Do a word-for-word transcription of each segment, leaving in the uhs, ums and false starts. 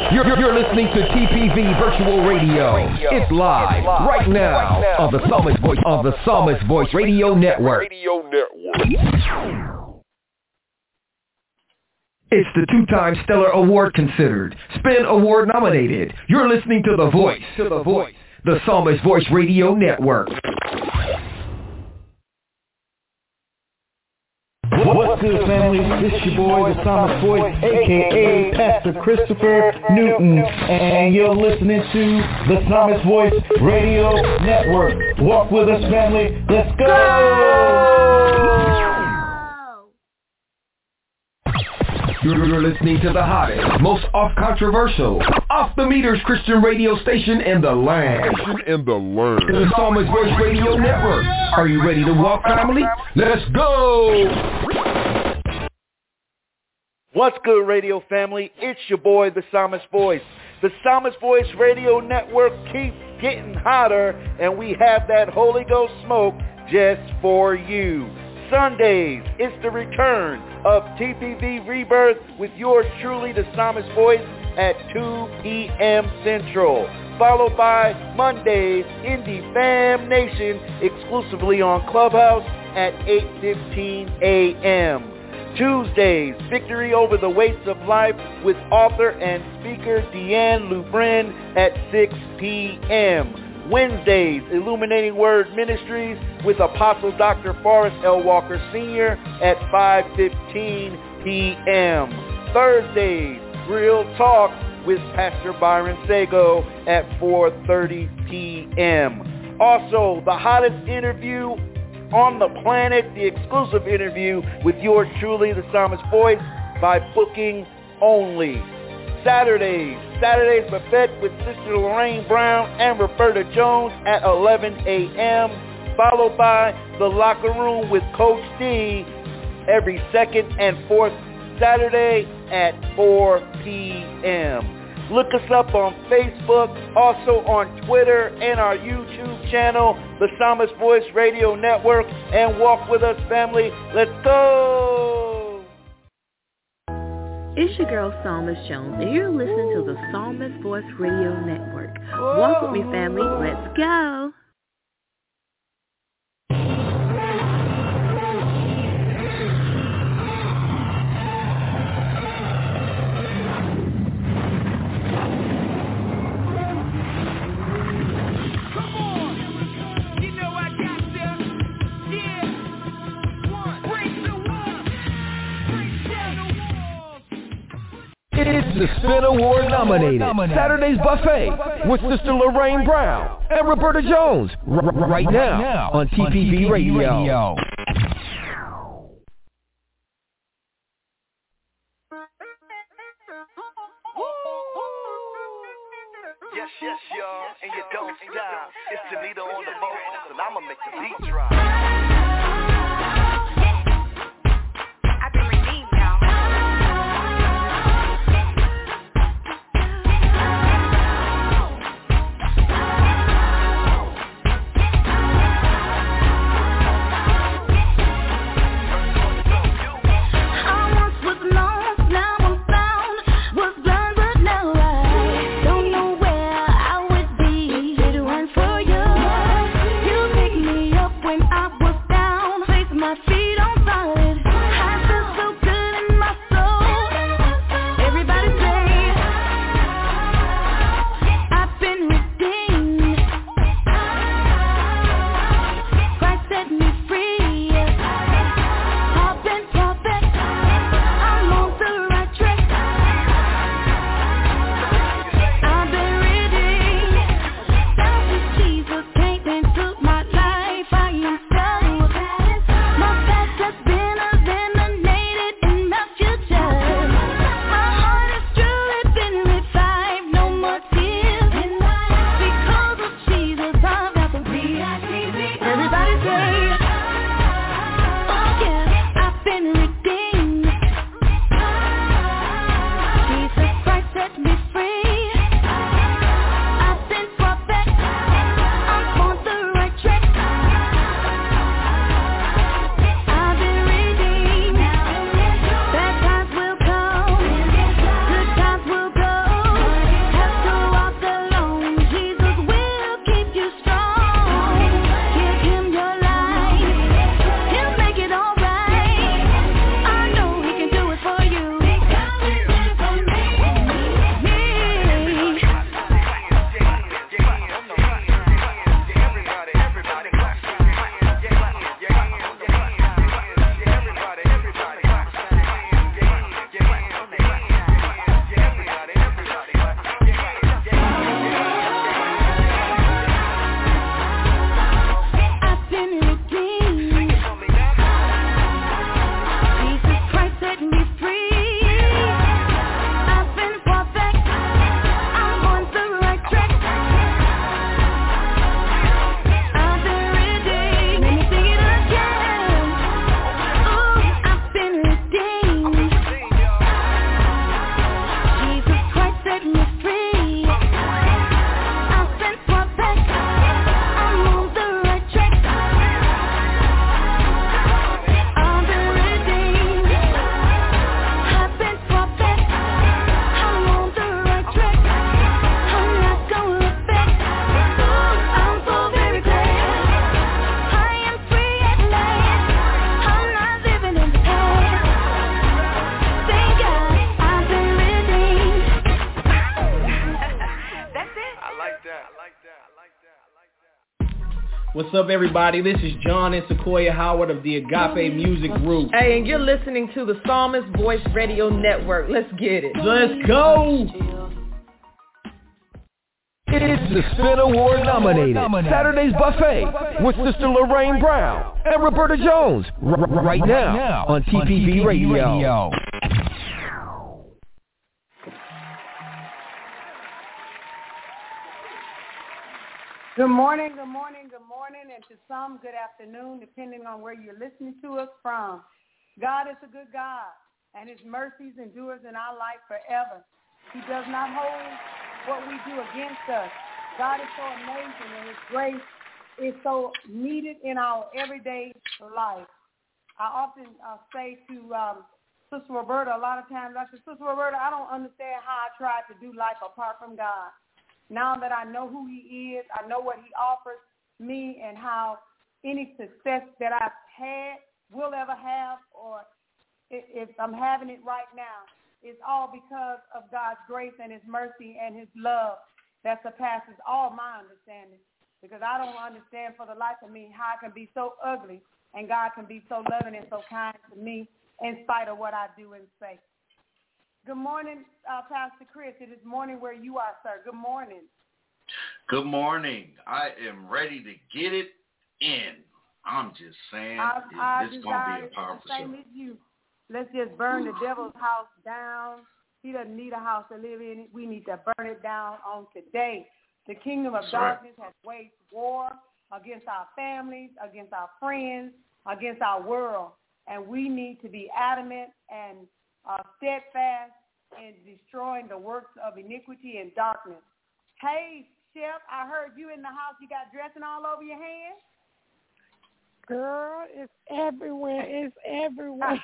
You're, you're listening to T P V Virtual Radio. It's live right now on the Psalmist Voice of the Psalmist Voice Radio Network. It's the two-time Stellar Award considered, Spin Award nominated. You're listening to The Voice, to the Voice, the Psalmist Voice Radio Network. What's good, family? It's your boy, the Psalmist Voice, a k a. Pastor Christopher Newton, and you're listening to the Psalmist Voice Radio Network. Walk with us, family. Let's go! You're listening to the hottest, most off-controversial, off-the-meters Christian radio station in the land. In the land. The Psalmist Voice Radio Network. Are you ready to walk, family? Let's go! What's good, radio family? It's your boy, the Psalmist Voice. The Psalmist Voice Radio Network keeps getting hotter, and we have that Holy Ghost smoke just for you. Sundays, it's the return of T P V Rebirth with yours truly, the Psalmist Voice, at two p.m. Central. Followed by Mondays, Indie Fam Nation, exclusively on Clubhouse at eight fifteen a.m. Tuesdays, Victory Over the Weights of Life with author and speaker Deanne Lubrin at six p.m. Wednesdays, Illuminating Word Ministries with Apostle Doctor Forrest L. Walker Senior at five fifteen p.m. Thursdays, Real Talk with Pastor Byron Sago at four thirty p.m. Also, the hottest interview on the planet, the exclusive interview with yours truly, the Psalmist Voice, by booking only. Saturdays, Saturday's Buffet with Sister Lorraine Brown and Roberta Jones at eleven a.m., followed by The Locker Room with Coach D every second and fourth Saturday at four p.m. Look us up on Facebook, also on Twitter and our YouTube channel, the Psalmist Voice Radio Network, and walk with us, family. Let's go! It's your girl, Psalmist Jones, and you're listening to the Psalmist Voice Radio Network. Walk with me, family. Let's go. It's the Spin Award nominated Saturday's Buffet with Sister Lorraine Brown and Roberta Jones r- r- right now on T P V Radio. Yes, yes, y'all, and you don't stop. It's Janita on the vocals, and I'ma make the beat drop. I was What's up, everybody? This is John and Sequoia Howard of the Agape Music Group. Hey, and you're listening to the Psalmist Voice Radio Network. Let's get it. Let's go. It's the Spin Award nominated Saturday's Buffet with Sister Lorraine Brown and Roberta Jones r- r- right now on T P V Radio. Good morning, good morning, good morning, and to some, good afternoon, depending on where you're listening to us from. God is a good God, and his mercies endures in our life forever. He does not hold what we do against us. God is so amazing, and his grace is so needed in our everyday life. I often uh, say to um, Sister Roberta, a lot of times, I say, Sister Roberta, I don't understand how I tried to do life apart from God. Now that I know who he is, I know what he offers me and how any success that I've had, will ever have, or if I'm having it right now, it's all because of God's grace and his mercy and his love that surpasses all my understanding. Because I don't understand for the life of me how I can be so ugly and God can be so loving and so kind to me in spite of what I do and say. Good morning, uh, Pastor Chris. It is morning where you are, sir. Good morning. Good morning. I am ready to get it in. I'm just saying, I, I it's going to be a powerful show. Same as you. Let's just burn the devil's house down. He doesn't need a house to live in. We need to burn it down on today. The kingdom of That's darkness right. has waged war against our families, against our friends, against our world. And we need to be adamant and Uh, steadfast in destroying the works of iniquity and darkness. Hey, Chef, I heard you in the house. You got dressing all over your hands? Girl, it's everywhere. It's everywhere.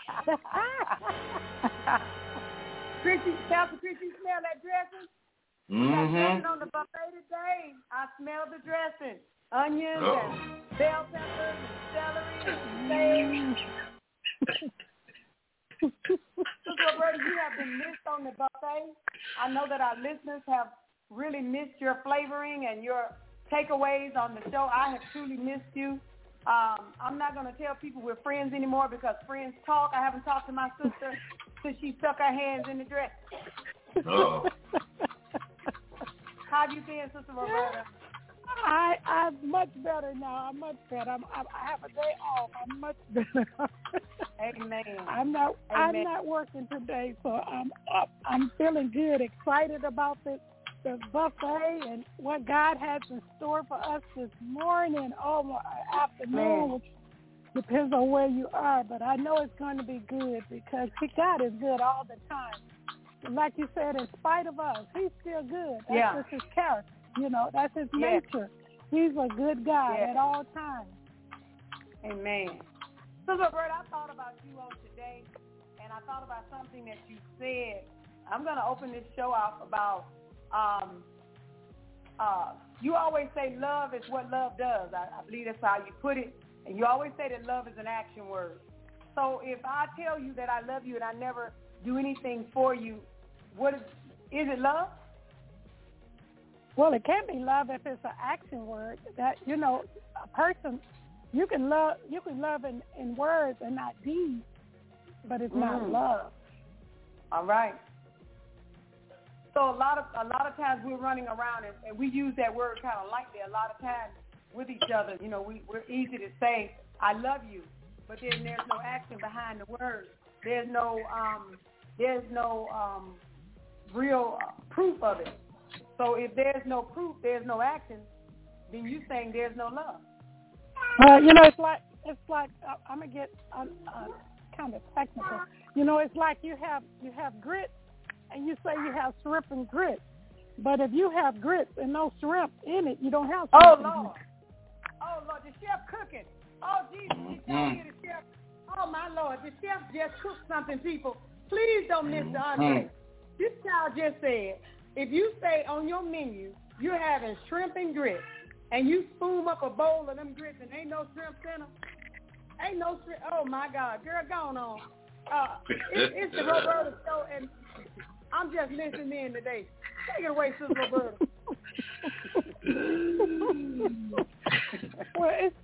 Chrissy, Pastor Chrissy, you smell that dressing? Mm-hmm. You got dressing on the buffet today. I smell the dressing. Onions Uh-oh. and bell peppers and celery and sage. Sister Roberta, you have been missed on the buffet. I know that our listeners have really missed your flavoring and your takeaways on the show. I have truly missed you. Um, I'm not going to tell people we're friends anymore because friends talk. I haven't talked to my sister since she stuck her hands in the dress. Oh. How have you been, Sister Roberta? I, I'm much better now. I'm much better. I'm, I'm, I have a day off. I'm much better. Amen. I'm not. Amen. I'm not working today, so I'm up. I'm feeling good. Excited about the the buffet and what God has in store for us this morning. Oh, my afternoon, which depends on where you are, but I know it's going to be good because God is good all the time. And like you said, in spite of us, He's still good. That's yeah. just His character. You know, that's his yeah. nature. He's a good God yeah. at all times. Amen. So, Roberta, I thought about you on today, and I thought about something that you said. I'm going to open this show off about, um, uh, you always say love is what love does. I, I believe that's how you put it. And you always say that love is an action word. So if I tell you that I love you and I never do anything for you, what is, is it love? Well, it can't be love if it's an action word. That, you know, a person, you can love you can love in, in words and not deeds, but it's mm. not love. All right. So a lot of a lot of times we're running around and, and we use that word kind of lightly a lot of times with each other. You know, we, we're easy to say, I love you, but then there's no action behind the word. There's no um, there's no um, real uh, proof of it. So if there's no proof, there's no action, then you're saying there's no love. Uh, you know, it's like, it's like uh, I'm going to get uh, uh, kind of technical. You know, it's like you have you have grits, and you say you have shrimp and grits. But if you have grits and no shrimp in it, you don't have shrimp. Oh, Lord. Oh, Lord, the chef cooking. Oh, Jesus, you tell me the chef. Oh, my Lord, the chef just cooked something, people. Please don't miss the entree. This child just said, if you say on your menu you're having shrimp and grits, and you spoon up a bowl of them grits and ain't no shrimp in them, ain't no shrimp. Oh, my God. Girl, going on. Uh, it, it's the Roberta Show, and I'm just listening in today. Take it away, Sister Roberta. Well, it's,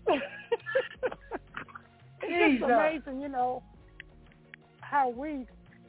it's just amazing, you know, how we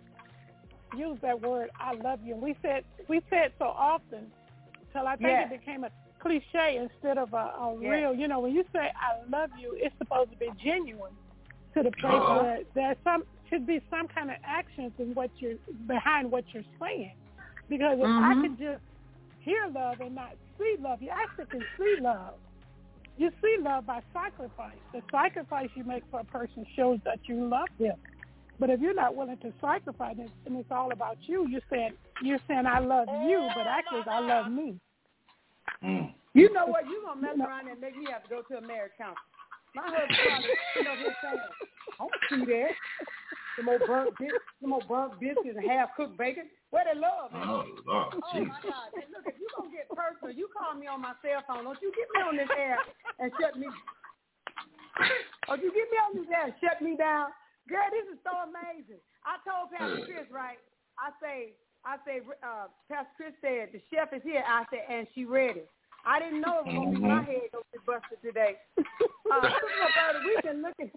use that word, I love you. And we said, we say it so often till I think yes. it became a cliche instead of a, a yes. real, you know, when you say I love you, it's supposed to be genuine to the place uh-huh. where there's some, should be some kind of actions in what you're, behind what you're saying. Because if mm-hmm. I could just hear love and not see love, you actually can see love. You see love by sacrifice. The sacrifice you make for a person shows that you love them. But if you're not willing to sacrifice it, and it's all about you, you're saying, you're saying I love you, but actually I love me. Mm. You know what? You're going to mess around and make me have to go to a marriage counselor. My husband, you know, he's saying, I don't see that. Some old burnt biscuits, some old burnt biscuits and half-cooked bacon. Where they love it? Oh, Lord, oh my God. And look, if you're going to get personal, you call me on my cell phone. Don't you get me on this air and shut me Don't you get me on this air and shut me down. Girl, this is so amazing. I told Pastor Chris, right, I say, I say, uh, Pastor Chris said, the chef is here. I said, and she ready. I didn't know it was going to be my head going to be busted today. Uh, Roberta, we've been looking,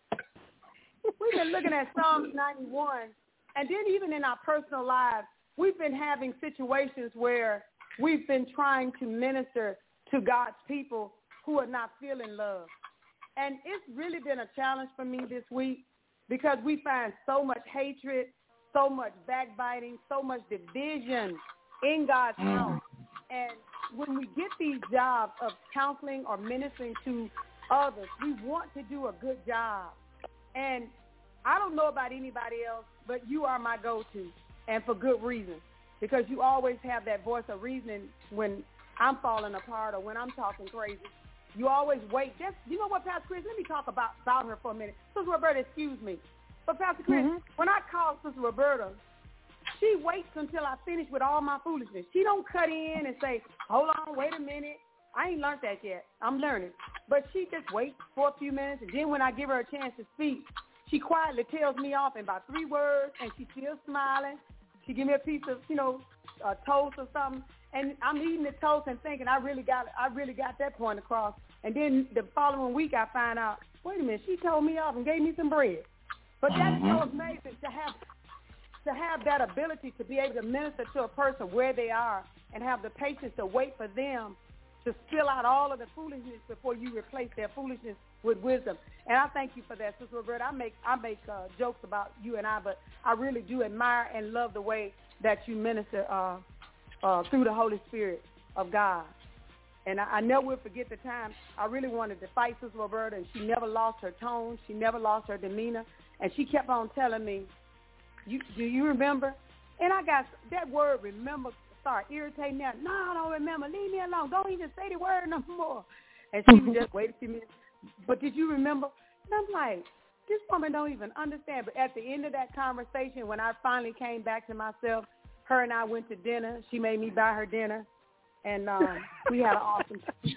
we've been looking at Psalms ninety-one, and then even in our personal lives, we've been having situations where we've been trying to minister to God's people who are not feeling love. And it's really been a challenge for me this week because we find so much hatred, so much backbiting, so much division in God's house. And when we get these jobs of counseling or ministering to others, we want to do a good job. And I don't know about anybody else, but you are my go-to, and for good reason, because you always have that voice of reasoning when I'm falling apart or when I'm talking crazy. You always wait. Just, you know what, Pastor Chris, let me talk about, about her for a minute. Sister Roberta, excuse me. But Pastor Chris, mm-hmm. when I call Sister Roberta, she waits until I finish with all my foolishness. She don't cut in and say, hold on, wait a minute. I ain't learned that yet. I'm learning. But she just waits for a few minutes, and then when I give her a chance to speak, she quietly tells me off in about three words, and she's still smiling. She give me a piece of, you know, a toast or something, and I'm eating the toast and thinking I really got I really got that point across. And then the following week I find out, wait a minute, she told me off and gave me some bread. But that's so amazing to have to have that ability to be able to minister to a person where they are and have the patience to wait for them to spill out all of the foolishness before you replace their foolishness with wisdom. And I thank you for that, Sister Roberta. I make I make uh, jokes about you and I, but I really do admire and love the way that you minister uh, uh, through the Holy Spirit of God. And I, I never will forget the time I really wanted to fight Sister Roberta, and she never lost her tone. She never lost her demeanor. And she kept on telling me, you, do you remember? And I got that word, remember, start irritating me. No, I don't remember. Leave me alone. Don't even say the word no more. And she would just wait a few minutes. But did you remember? And I'm like, this woman don't even understand. But at the end of that conversation, when I finally came back to myself, her and I went to dinner. She made me buy her dinner. And um, we had an awesome time.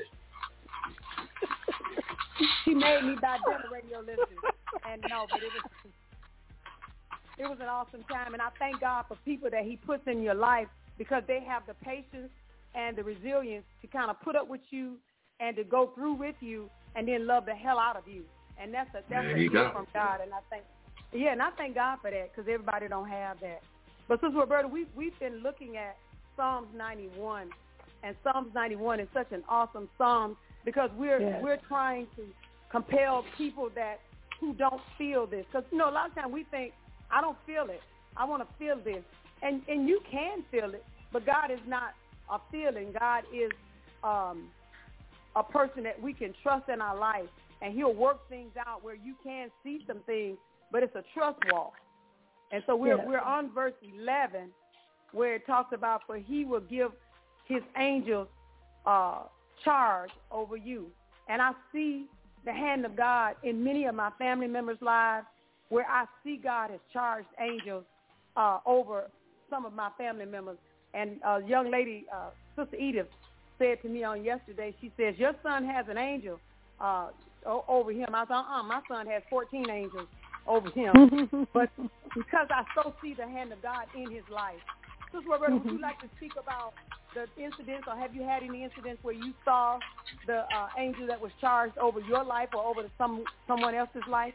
She made me buy dinner radio listeners. And no, but it was it was an awesome time. And I thank God for people that he puts in your life because they have the patience and the resilience to kind of put up with you and to go through with you and then love the hell out of you. And that's a that's a gift from God. And I think, yeah, and I thank God for that because everybody don't have that. But Sister Roberta, we we've been looking at Psalms ninety-one, and Psalms ninety-one is such an awesome psalm because we're yes. we're trying to compel people that who don't feel this. Because, you know, a lot of times we think, I don't feel it. I want to feel this. And and you can feel it, but God is not a feeling. God is um, a person that we can trust in our life, and he'll work things out where you can see some things, but it's a trust walk. And so we're, yeah. we're on verse eleven where it talks about, for he will give his angels uh, charge over you. And I see the hand of God in many of my family members' lives where I see God has charged angels uh, over some of my family members. And a young lady, uh, Sister Edith, said to me on yesterday, she says, your son has an angel uh, over him. I thought, uh, my son has fourteen angels over him. But because I so see the hand of God in his life, Sister Roberta, mm-hmm. would you like to speak about the incidents, or have you had any incidents where you saw the uh, angel that was charged over your life or over some someone else's life?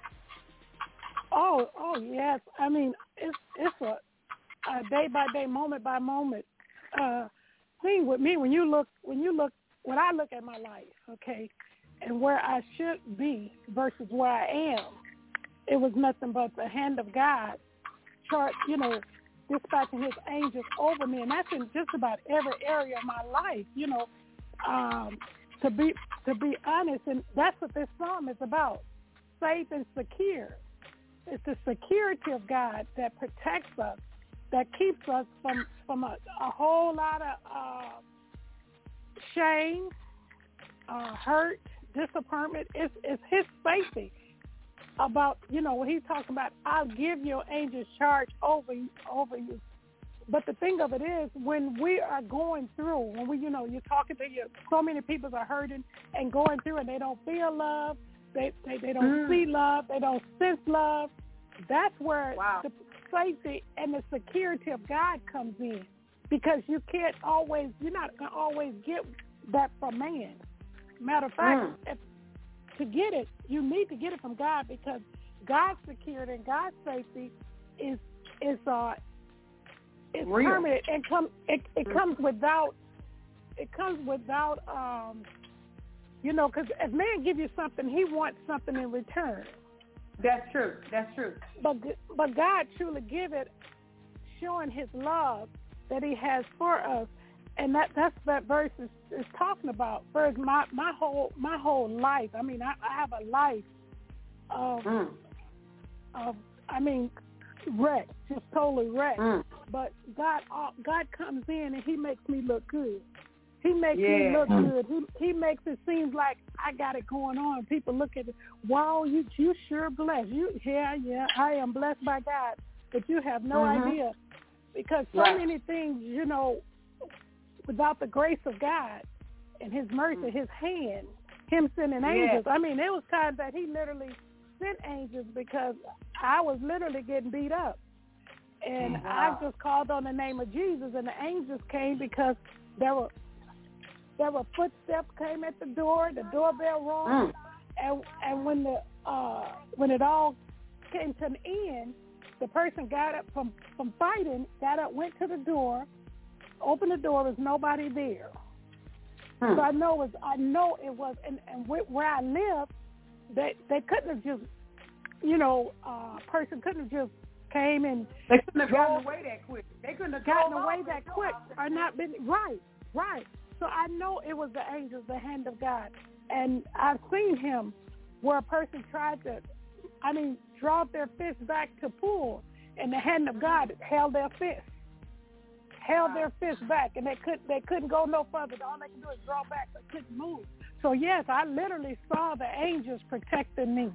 Oh, oh yes. I mean, it's it's a, a day by day, moment by moment uh, thing with me. When you look, when you look, when I look at my life, okay, and where I should be versus where I am, it was nothing but the hand of God, chart, you know, dispatching His angels over me, and that's in just about every area of my life. You know, um, to be to be honest, and that's what this psalm is about: safe and secure. It's the security of God that protects us, that keeps us from, from a, a whole lot of uh, shame, uh, hurt, disappointment. It's, it's His safety. About, you know, when He talks about, I'll give your angels charge over you, over you. But the thing of it is, when we are going through, when we, you know, you're talking to you, so many people are hurting and going through, and they don't feel love. They, they they don't mm. see love. They don't sense love. That's where wow. the safety and the security of God comes in, because you can't always, you're not going to always get that from man. Matter of fact, mm. if, to get it, you need to get it from God, because God's security and God's safety is is uh is Real. permanent and come it, it mm. comes without it comes without um. You know, because if man give you something, he wants something in return. That's true. That's true. But but God truly give it, showing His love that He has for us, and that that's what that verse is, is talking about. First, my my whole my whole life. I mean, I, I have a life of mm. of I mean, wrecked, just totally wrecked. Mm. But God God comes in and He makes me look good. He makes yeah. me look good. He he makes it seem like I got it going on. People look at it, wow, you you sure blessed. You yeah, yeah, I am blessed by God. But you have no mm-hmm. idea. Because so right. many things, you know, without the grace of God and His mercy, His hand, Him sending yeah. angels. I mean, there was times that He literally sent angels because I was literally getting beat up. And wow. I just called on the name of Jesus, and the angels came because there were There were footsteps came at the door. The doorbell rang, mm. and and when the uh, when it all came to an end, the person got up from, from fighting, got up, went to the door, opened the door. There was nobody there. Mm. So I know it was. I know it was. And, and where I live, they they couldn't have just, you know, a uh, person couldn't have just came and they couldn't have gotten away that quick. They couldn't have gotten away that quick or not been right, right. So I know it was the angels, the hand of God. And I've seen Him where a person tried to, I mean, draw their fist back to pull, and the hand of God held their fist, held their fist back, and they couldn't, they couldn't go no further. All they could do is draw back. They couldn't move. So, yes, I literally saw the angels protecting me.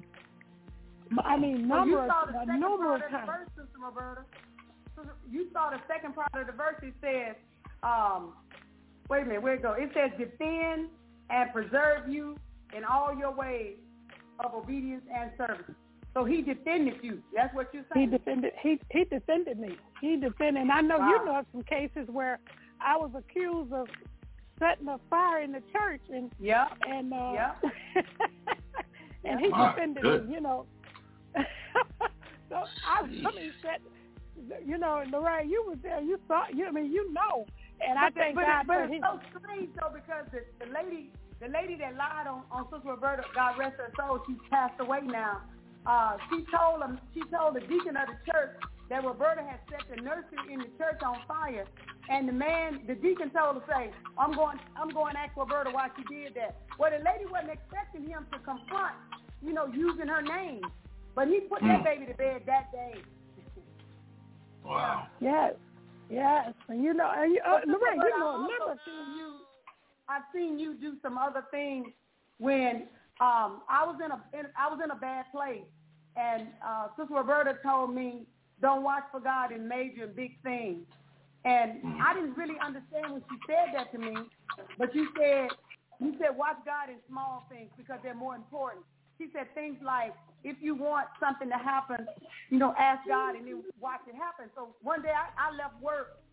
I mean, numerous, well, you saw the numerous times. Verse, Sister Roberta. You saw the second part of the verse. It says, um, wait a minute, where it go? It says, defend and preserve you in all your ways of obedience and service. So He defended you. That's what you're saying. He defended. He he defended me. He defended. And I know wow. you know of some cases where I was accused of setting a fire in the church, and yeah, and uh, yeah, and He My defended good. me. You know. So I, I mean, said, you know, Lorraine, you was there. You saw. You I mean, you know. And I but thank but, God but for it's His. so strange though, because the, the lady, the lady that lied on, on Sister Roberta, God rest her soul, she's passed away now. Uh, she told him, she told the deacon of the church that Roberta had set the nursery in the church on fire, and the man, the deacon told her, say, I'm going, I'm going to ask Roberta why she did that. Well, the lady wasn't expecting him to confront, you know, using her name, but he put mm. that baby to bed that day. Wow. Yes. Yes, and you know, and you, uh, Lorraine, you know, remember, seen you, I've seen you do some other things when um, I was in a in, I was in a bad place, and uh, Sister Roberta told me, "Don't watch for God in major and big things," and I didn't really understand when she said that to me, but you said you said watch God in small things because they're more important. She said things like, if you want something to happen, you know, ask God and then watch it happen. So one day I, I left work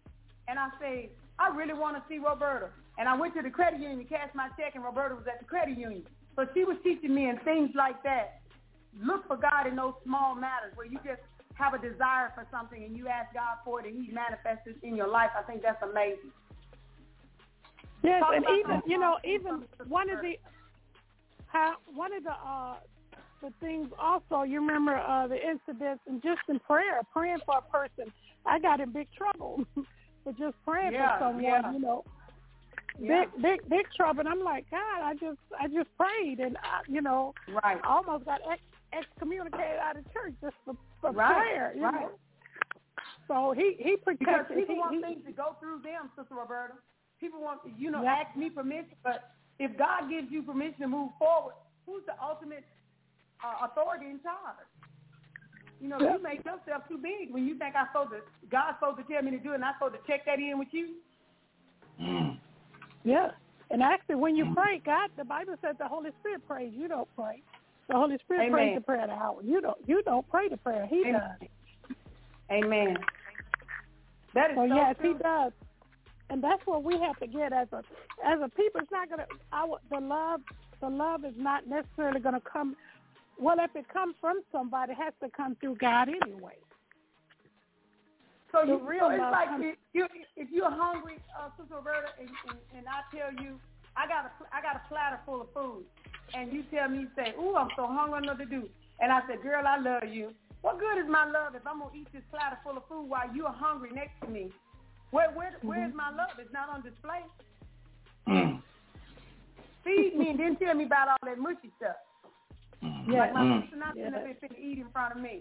and I say, I really want to see Roberta. And I went to the credit union to cash my check, and Roberta was at the credit union. So she was teaching me and things like that. Look for God in those small matters where you just have a desire for something and you ask God for it and he manifests it in your life. I think that's amazing. Yes, Talk and even, you know, even one of the, how, one of the, uh, the things also, you remember uh, the incidents and just in prayer, praying for a person. I got in big trouble for just praying yeah, for someone, yeah. you know. Yeah. Big, big, big trouble. And I'm like, God, I just, I just prayed, and I, you know, right. I almost got ex- excommunicated out of church just for, for right. prayer. You right. know? So he, he protected. Because people he, want he, things to go through them, Sister Roberta. People want, you know, yeah. ask me permission, but if God gives you permission to move forward, who's the ultimate uh, authority in charge? You know, yeah. you make yourself too big when you think I'm supposed to, God's supposed to tell me to do it, and I'm supposed to check that in with you. Mm. Yeah. And actually, when you pray, God, the Bible says the Holy Spirit prays. You don't pray. The Holy Spirit Amen. prays the prayer of the hour. You don't. You don't pray the prayer. He Amen. does. Amen. That is so, so yes, true. he does. And that's what we have to get as a as a people. It's not gonna. Our the love. The love is not necessarily gonna come. Well, if it comes from somebody, it has to come through God anyway. So, the you, real so it's love like comes, if, you, if you're hungry, uh, Sister Roberta, and, and, and I tell you, I got a I got a platter full of food, and you tell me, you say, ooh, I'm so hungry, I don't know what to do. And I said, girl, I love you. What good is my love if I'm going to eat this platter full of food while you're hungry next to me? Where, where, mm-hmm. Where's my love? It's not on display. Mm. Feed me and then tell me about all that mushy stuff. Yeah. Like my mm. sister not yeah. sitting up and eat in front of me.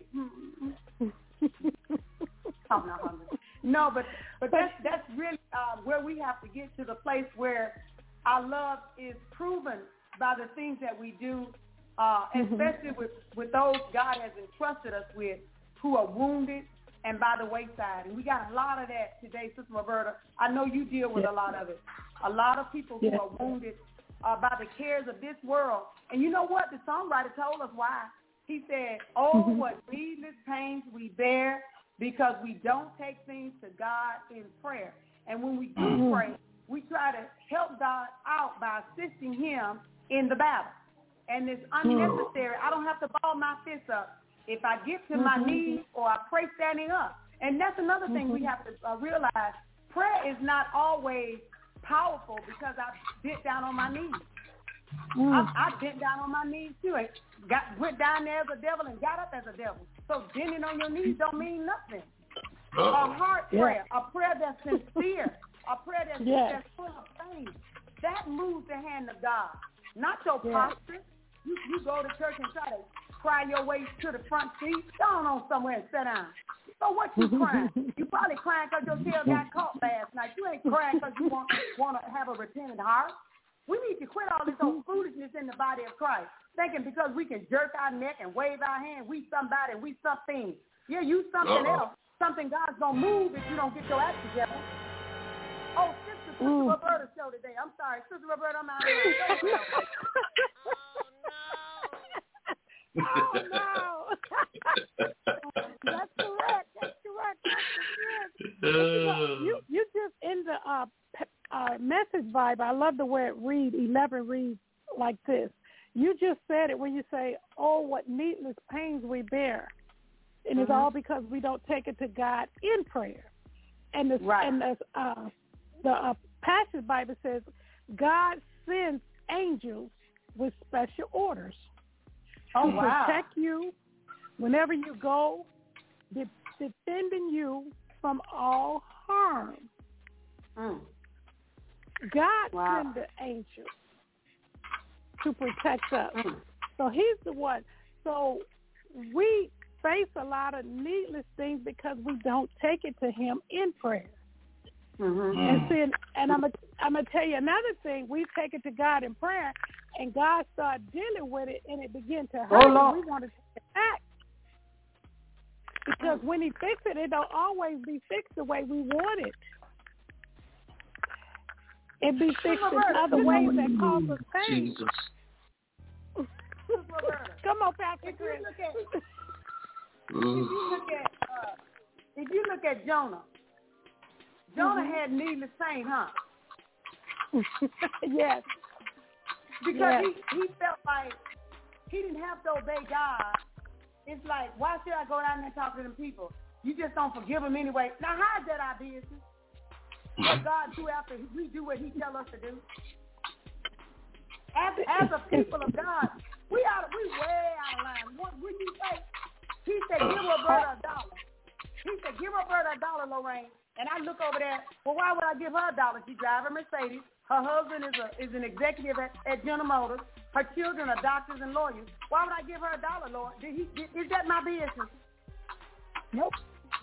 I'm not hungry. No, but but that's that's really uh, where we have to get to the place where our love is proven by the things that we do, uh, mm-hmm. especially with, with those God has entrusted us with who are wounded and by the wayside. And we got a lot of that today, Sister Roberta. I know you deal with yeah. a lot of it. A lot of people who yeah. are wounded uh, by the cares of this world. And you know what? The songwriter told us why. He said, oh, mm-hmm. what needless pains we bear, because we don't take things to God in prayer. And when we do mm-hmm. pray, we try to help God out by assisting him in the battle. And it's unnecessary. I don't have to ball my fists up if I get to mm-hmm. my knees or I pray standing up. And that's another thing mm-hmm. we have to uh, realize. Prayer is not always powerful because I bent down on my knees. Mm. I, I bent down on my knees too. And got went down there as a devil and got up as a devil. So bending on your knees don't mean nothing. Uh-oh. A heart prayer, yeah. a prayer that's sincere, a prayer that's, yeah. that's full of faith, that moves the hand of God. Not your yeah. posture. You you go to church and try to cry your way to the front seat. Go on somewhere and sit down. So what you crying? You probably crying because your tail got caught last night. You ain't crying because you want want to have a repentant heart. We need to quit all this old foolishness in the body of Christ, thinking because we can jerk our neck and wave our hand, we somebody, we something. Yeah, you something Uh-oh. else. Something God's going to move if you don't get your act together. Oh, Sister, Sister mm. Roberta show today. I'm sorry. Sister Roberta, I'm out here. Oh, no. That's correct. That's correct. That's correct. You, you just in the uh, uh, message vibe, I love the way it reads, eleven reads like this. You just said it when you say, oh, what needless pains we bear. And mm-hmm. it's all because we don't take it to God in prayer. And the, right. and the, uh, the uh, Passion Bible says, God sends angels with special orders oh, to wow. protect you whenever you go, de- defending you from all harm. Mm. God wow. sends the angels to protect us. Mm. So he's the one. So we face a lot of needless things because we don't take it to him in prayer. Mm-hmm. And see, and I'm gonna I'm gonna tell you another thing. We take it to God in prayer, and God started dealing with it, and it began to hurt. Oh, and we want to take it back because when He fixes it, it don't always be fixed the way we want it. It be fixed in other ways that cause us pain. Jesus. Come on, Pastor Chris. If you look at, if you look at, uh, if you look at Jonah, Jonah mm-hmm. had needless pain, huh? Yes. Because yes. he, he felt like he didn't have to obey God. It's like, why should I go down there and talk to them people? You just don't forgive them anyway. Now, how is that our business? What God do after we do what he tell us to do? As, as a people of God, we out, we way out of line. What would you say? He said, give Roberta a dollar. He said, give Roberta a dollar, Lorraine. And I look over there, well, why would I give her a dollar? She drives a Mercedes. Her husband is a is an executive at, at General Motors. Her children are doctors and lawyers. Why would I give her a dollar, Lord? Did he, did, is that my business? Nope.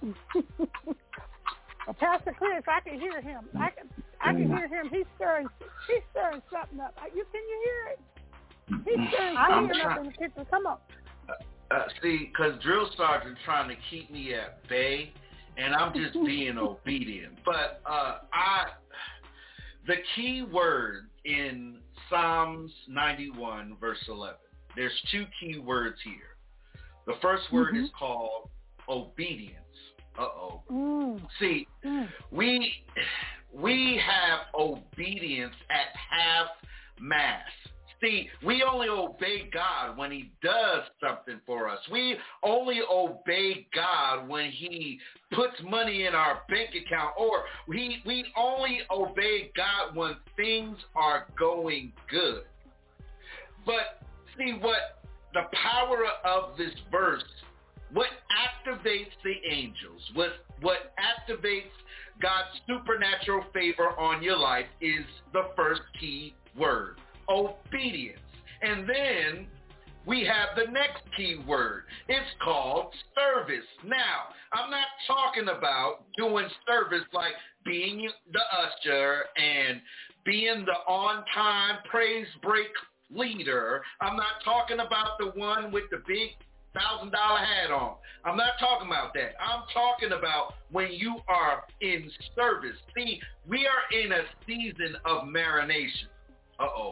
Well, Pastor Chris, I can hear him. I can I can hear him. He's stirring he's stirring something up. You can you hear it? He's stirring something up in the kitchen. Come on. Uh, uh, see, because Drill Sergeant trying to keep me at bay, and I'm just being obedient. But uh, I, the key word in Psalms ninety-one, verse eleven, there's two key words here. The first word mm-hmm. is called obedience. Uh-oh. Mm. See, mm. we we have obedience at half mast. See, we only obey God when he does something for us. We only obey God when he puts money in our bank account, or we, we only obey God when things are going good. But see, what the power of this verse, what activates the angels, what, what activates God's supernatural favor on your life is the first key word. Obedience. And then we have the next key word. It's called service. Now, I'm not talking about doing service like being the usher and being the on-time praise break leader. I'm not talking about the one with the big thousand dollar hat on. I'm not talking about that. I'm talking about when you are in service. See, we are in a season of marination. Uh-oh.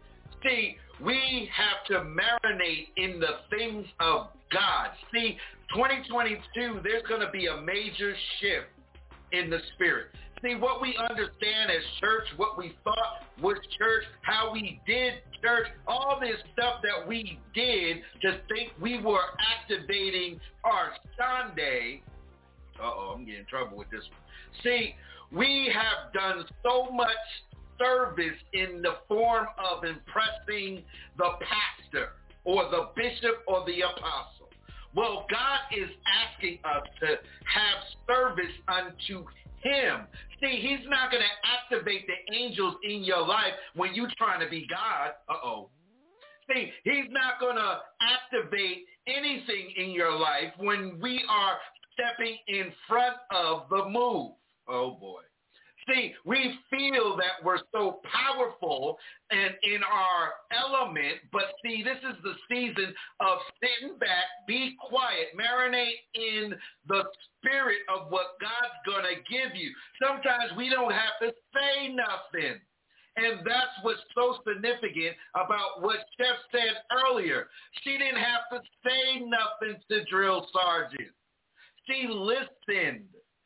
See, we have to marinate in the things of God. See, twenty twenty-two, there's going to be a major shift in the spirit. See, what we understand as church, what we thought was church, how we did church, all this stuff that we did to think we were activating our Sunday. Uh-oh, I'm getting in trouble with this one. See, we have done so much service in the form of impressing the pastor or the bishop or the apostle. Well, God is asking us to have service unto him. See, he's not going to activate the angels in your life when you're trying to be God. Uh-oh. See, he's not going to activate anything in your life when we are stepping in front of the move. Oh, boy. See, we feel that we're so powerful and in our element, but see, this is the season of sitting back, be quiet, marinate in the spirit of what God's going to give you. Sometimes we don't have to say nothing. And that's what's so significant about what Chef said earlier. She didn't have to say nothing to Drill Sergeant. She listened.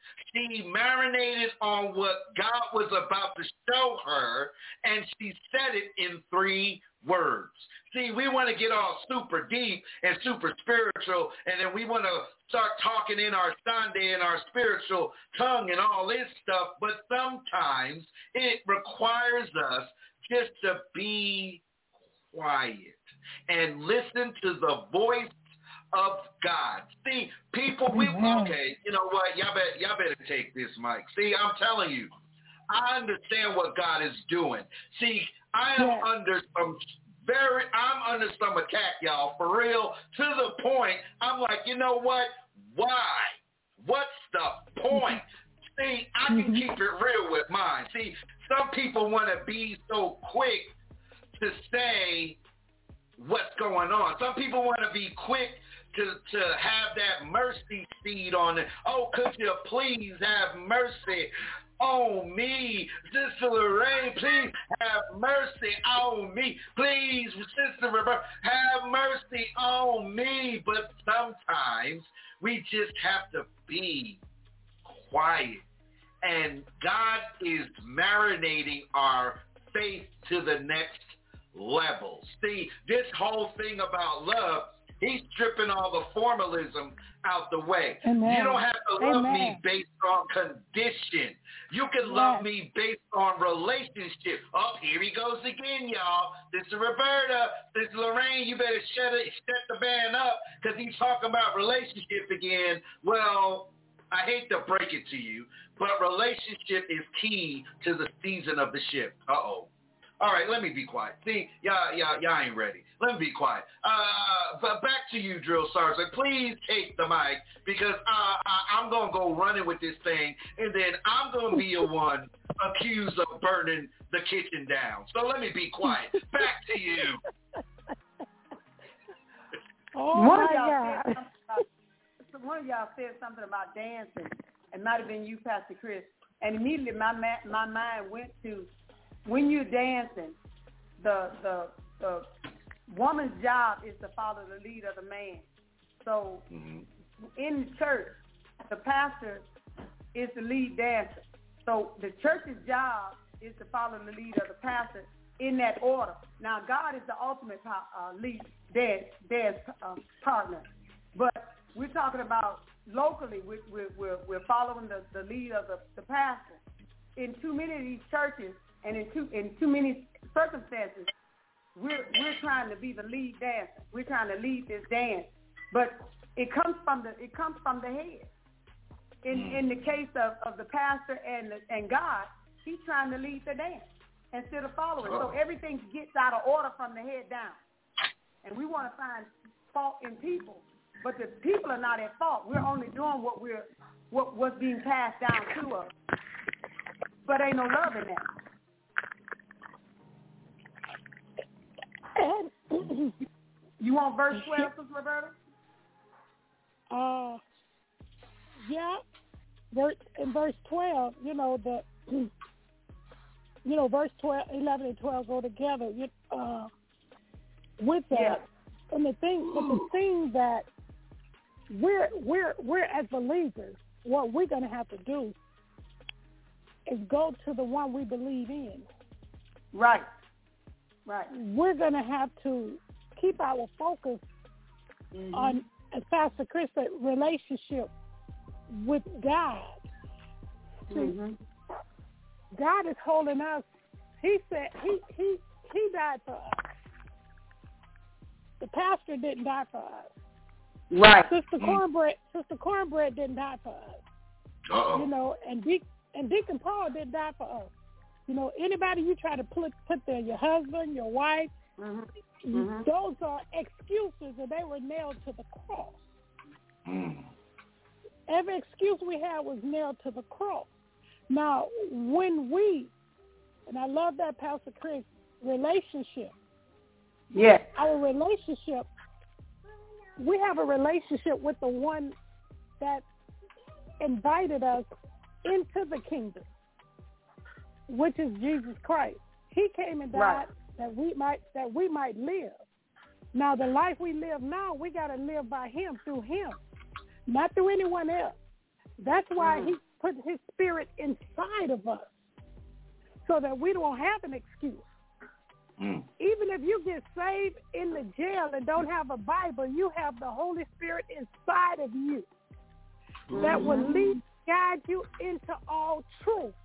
She marinated on what God was about to show her, and she said it in three words. See, we want to get all super deep and super spiritual, and then we want to start talking in our Sunday and our spiritual tongue and all this stuff, but sometimes it requires us just to be quiet and listen to the voice of God. See, people, we, okay, you know what, y'all better, y'all better take this, Mike. See, I'm telling you, I understand what God is doing. See, I am yeah. under some very, I'm under some attack, y'all, for real, to the point, I'm like, you know what, why? What's the point? See, I can keep it real with mine. See, some people want to be so quick to say what's going on. Some people want to be quick to, to have that mercy seed on it. Oh, could you please have mercy on me? Sister Lorraine, please have mercy on me. Please, Sister Roberta, have mercy on me. But sometimes we just have to be quiet And God is marinating our faith to the next level. See, this whole thing about love, he's stripping all the formalism out the way. Amen. You don't have to love Amen. me based on condition. You can yes. love me based on relationship. Oh, here he goes again, y'all. This is Roberta. This is Lorraine. You better shut it, shut the band up because he's talking about relationship again. Well, I hate to break it to you, but relationship is key to the season of the ship. Uh-oh. All right, let me be quiet. See, y'all, y'all, y'all ain't ready. Let me be quiet. Uh, but back to you, Drill Sergeant. Please take the mic because uh, I, I'm going to go running with this thing, and then I'm going to be the one accused of burning the kitchen down. So let me be quiet. Back to you. Oh, one, my of y'all God. said about, one of y'all said something about dancing. It might have been you, Pastor Chris. And immediately my ma- my mind went to, when you're dancing, the the the woman's job is to follow the lead of the man. So mm-hmm. in the church, the pastor is the lead dancer. So the church's job is to follow the lead of the pastor in that order. Now God is the ultimate uh, lead dance, dance uh, partner, but we're talking about locally. We're we're, we're following the, the lead of the, the pastor. In too many of these churches. And in too in too many circumstances, we're we're trying to be the lead dancer. We're trying to lead this dance, but it comes from the it comes from the head. In mm. in the case of, of the pastor and the, and God, he's trying to lead the dance instead of following. Oh. So everything gets out of order from the head down, and we want to find fault in people, but the people are not at fault. We're only doing what we're what what's being passed down to us, but ain't no love in that. You want verse twelve, Sister Roberta? Uh, yeah. Verse, in verse twelve, you know, the, you know, verse twelve, eleven and twelve go together uh, with that. Yeah. And the thing, but the thing that we're, we're, we're as believers, what we're going to have to do is go to the one we believe in. Right. Right. We're going to have to keep our focus mm-hmm. on, as Pastor Chris said, relationship with God. Mm-hmm. God is holding us. He said he, he, he died for us. The pastor didn't die for us. Right. Sister Cornbread, Sister Cornbread didn't die for us. Uh-oh. You know, and, De- and Deacon Paul didn't die for us. You know, anybody you try to put put there, your husband, your wife, mm-hmm. Mm-hmm. those are excuses, and they were nailed to the cross. Mm. Every excuse we had was nailed to the cross. Now, when we, and I love that, Pastor Chris, relationship. Yes. Our relationship, we have a relationship with the one that invited us into the kingdom, which is Jesus Christ. He came and died right. that we might that we might live. Now, the life we live now, we got to live by him, through him, not through anyone else. That's why mm. he put his spirit inside of us so that we don't have an excuse. Mm. Even if you get saved in the jail and don't have a Bible, you have the Holy Spirit inside of you mm. that will lead, guide you into all truth.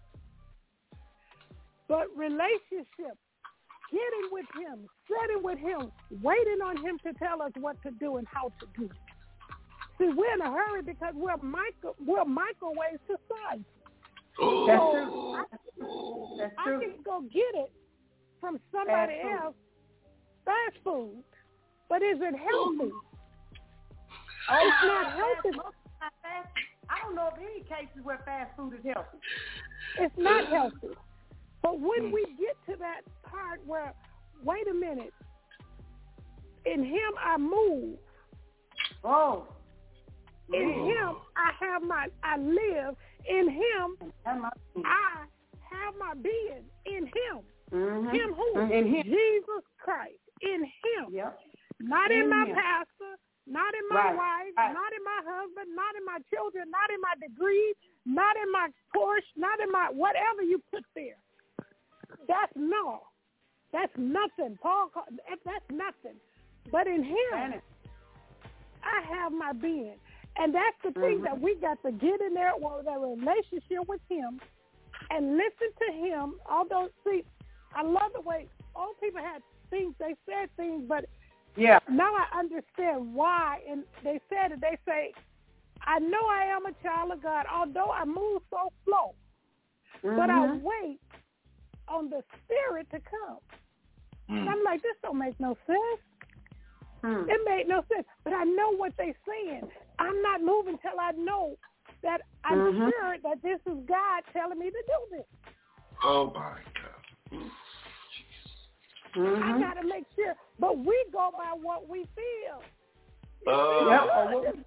But relationship, getting with him, sitting with him, waiting on him to tell us what to do and how to do it. See, we're in a hurry because we're, micro, we're microwave society. Oh. That's so true. I, That's I true. can go get it from somebody fast else, fast food, but is it healthy? Oh, it's not healthy. I don't know of any cases where fast food is healthy. It's not healthy. But when we get to that part where, wait a minute, in him I move. Oh. In mm. him I have my, I live. In him I have my being. In him. Mm-hmm. Him who? In him. Jesus Christ. In him. Yep. Not in, in my him. pastor, Not in my right. wife, right. not in my husband, not in my children, not in my degrees, not in my Porsche, not in my whatever you put there. That's no. That's nothing. Paul, that's nothing. But in him, I have my being. And that's the thing mm-hmm. that we got to get in there, well, that relationship with him and listen to him. Although, see, I love the way all people had things, they said things, but yeah. now I understand why. And they said it, they say, I know I am a child of God, although I move so slow, mm-hmm. but I wait on the Spirit to come. Mm. And I'm like, this don't make no sense. Mm. It made no sense. But I know what they're saying. I'm not moving till I know that I'm mm-hmm. sure that this is God telling me to do this. Oh, my God. Mm-hmm. I got to make sure. But we go by what we feel. Uh, yep. this,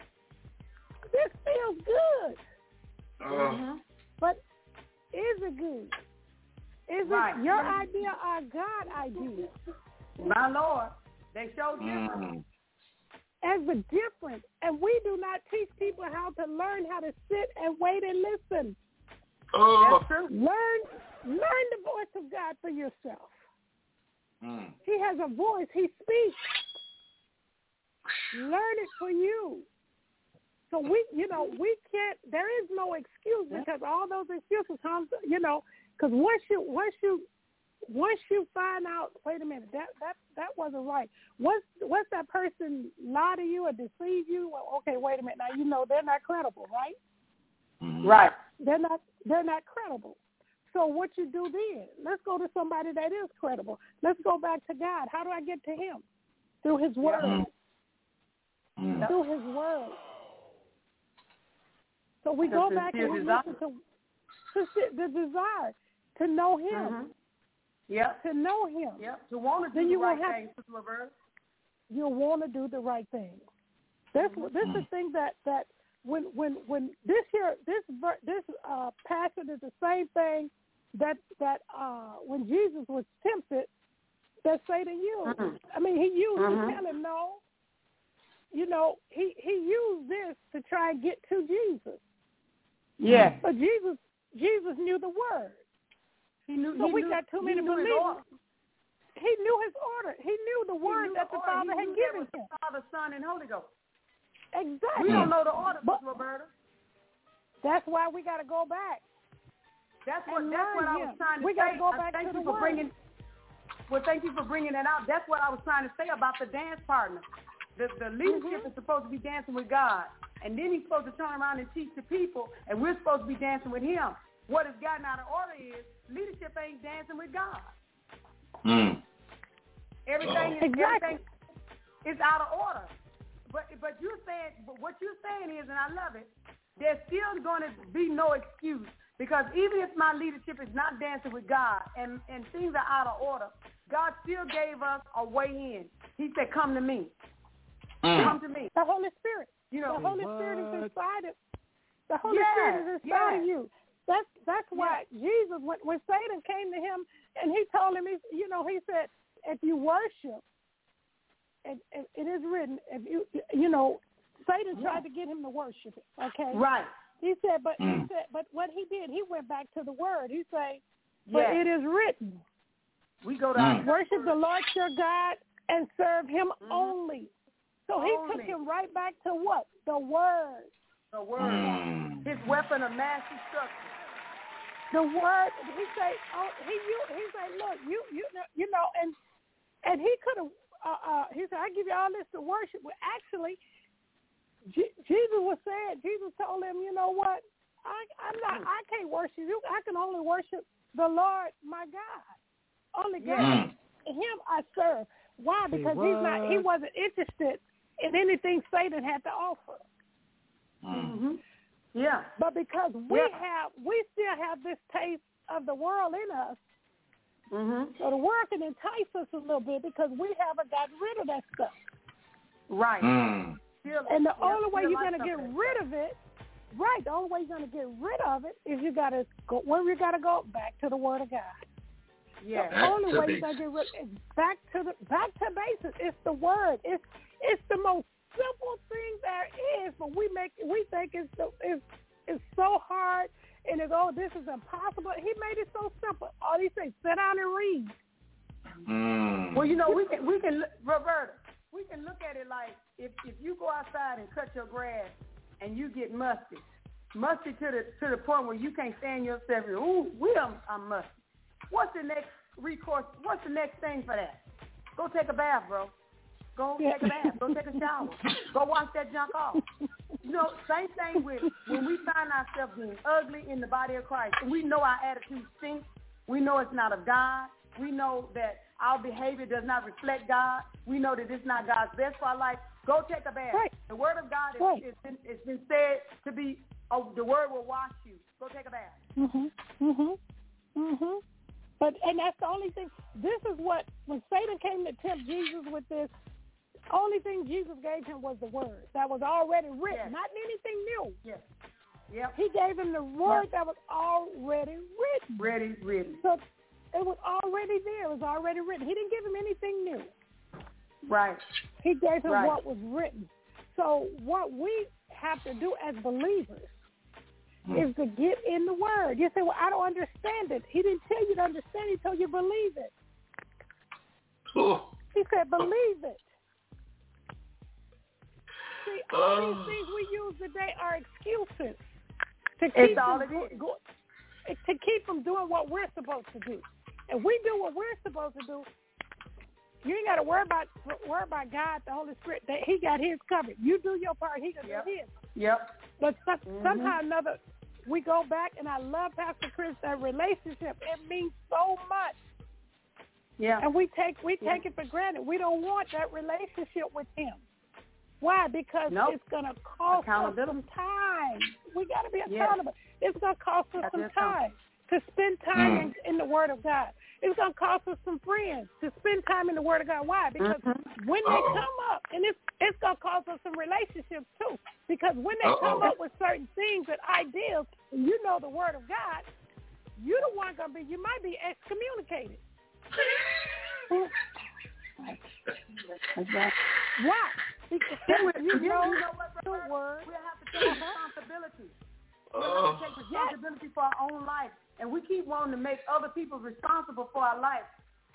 this feels good. Uh, mm-hmm. But is it good? Is right. it your idea or God's idea? My Lord, they show difference. Mm. As the difference, and we do not teach people how to learn how to sit and wait and listen. Oh. That's true. Learn, learn the voice of God for yourself. Mm. He has a voice. He speaks. Learn it for you. So we, you know, we can't. There is no excuse because all those excuses come, you know. Because once you once you once you find out, wait a minute, that that, that wasn't right. Once once that person lie to you or deceive you, well, okay, wait a minute. Now you know they're not credible, right? Mm-hmm. Right. They're not they're not credible. So what you do then? Let's go to somebody that is credible. Let's go back to God. How do I get to Him? Through His Word. Mm-hmm. Through His Word. So we go back and we listen to, to the desire. To know Him. Mm-hmm. Yep. To know Him. Yep. To want to do then the you right have, thing, Sister Roberta. You'll want to do the right thing. This Mm-hmm. this is the thing that, that when when when this here this this uh, passage is the same thing that that uh, when Jesus was tempted, that Satan used. Mm-hmm. I mean, he used mm-hmm. to tell him no. You know, he he used this to try and get to Jesus. Yeah. But Jesus Jesus knew the word. He knew. So he we knew, got too many believers. He knew his order. He knew the word that the, the Father he had knew given him. him. Father, Son, and Holy Ghost. Exactly. We don't know the order, but, Roberta. That's why we got to go back. That's what. That's what I was trying to we say. We got to go back thank to you the for word. bringing. Well, thank you for bringing that out. That's what I was trying to say about the dance partner. The the leadership mm-hmm. is supposed to be dancing with God, and then he's supposed to turn around and teach the people, and we're supposed to be dancing with Him. What has gotten out of order is leadership ain't dancing with God. Mm. Everything oh. is exactly. everything is out of order. But but you're saying, but what you're saying is, and I love it, there's still going to be no excuse because even if my leadership is not dancing with God and, and things are out of order, God still gave us a way in. He said, "Come to me, mm. come to me." The Holy Spirit. You know, the Holy what? Spirit is inside of. The Holy yes, Spirit is inside yes. of you. That's that's why yes. Jesus, when, when Satan came to him and he told him, he, you know, he said, if you worship, it, it, it is written, if you, you know, Satan tried to get him to worship it. Okay, right. He said, but mm. he said, but what he did, he went back to the word. He said, but yes. it is written. We go to mm. worship the Lord your God and serve Him mm-hmm. only. So he only. took him right back to what? The word. The word. Mm. His weapon of mass destruction. The word. He say, oh, he you. He say, look, you you know, you know, and and he could have. Uh, uh, he said, I give you all this to worship. Well, actually, G- Jesus was saying. Jesus told him, you know what? I I'm not. I can't worship you. I can only worship the Lord, my God. Only God. Mm. Him I serve. Why? Because he's not. He wasn't interested in anything Satan had to offer. Mm-hmm. Yeah. But because we yeah. have, we still have this taste of the world in us. Mm-hmm. So the world can entice us a little bit because we haven't gotten rid of that stuff. Right. Mm. And the yeah, only way you're like going to get rid of it, right, the only way you're going to get rid of it is you got to go, where we got to go? Back to the Word of God. Yeah. The only way you're going to get rid of it is back to the, back to basics. It's the Word. It's, it's the most simple thing there is, but we make we think it's so, it's it's so hard, and it's oh this is impossible. He made it so simple. All he said, sit down and read. Mm. Well, you know, we can we can Roberta, we can look at it like if if you go outside and cut your grass and you get musty, musty to the to the point where you can't stand yourself. Ooh, we I'm, I'm musty. What's the next recourse? What's the next thing for that? Go take a bath, bro. Go take a bath. Go take a shower. Go wash that junk off. You know, same thing with when we find ourselves being ugly in the body of Christ, and we know our attitude stinks. We know it's not of God. We know that our behavior does not reflect God. We know that it's not God's best for our life. Go take a bath. Right. The word of God is, right. is been, it's been said to be, oh, the word will wash you. Go take a bath. Mhm. Mhm. Mhm. But and that's the only thing. This is what when Satan came to tempt Jesus with this. Only thing Jesus gave him was the word that was already written, yes. not anything new. Yes. Yep. He gave him the word yep. that was already written. Ready, written. So it was already there. It was already written. He didn't give him anything new. Right. He gave him right. what was written. So what we have to do as believers mm. is to get in the word. You say, well, I don't understand it. He didn't tell you to understand it. He told you to believe it. Oh. He said, believe it. See, all uh, these things we use today are excuses to keep them go, go, to keep them doing what we're supposed to do. If we do what we're supposed to do, you ain't got to worry about worry about God, the Holy Spirit. That He got His covered. You do your part, He gonna yep. do His. Yep. But some, mm-hmm. somehow or another, we go back, and I love Pastor Chris. That relationship, it means so much. Yeah. And we take we yeah. take it for granted. We don't want that relationship with Him. Why? Because nope. it's going to cost us some time. We got to be accountable. Yes. It's going to cost us some time to spend time mm. in, in the Word of God. It's going to cost us some friends to spend time in the Word of God. Why? Because mm-hmm. when they Uh-oh. come up, and it's it's going to cost us some relationships too. Because when they Uh-oh. come up with certain things and ideas, and you know the Word of God, you the one going to be. You might be excommunicated. Why? Because you, you know, you know what, brother? Word. We have to take responsibility. We have to take responsibility for our own life, and we keep wanting to make other people responsible for our life.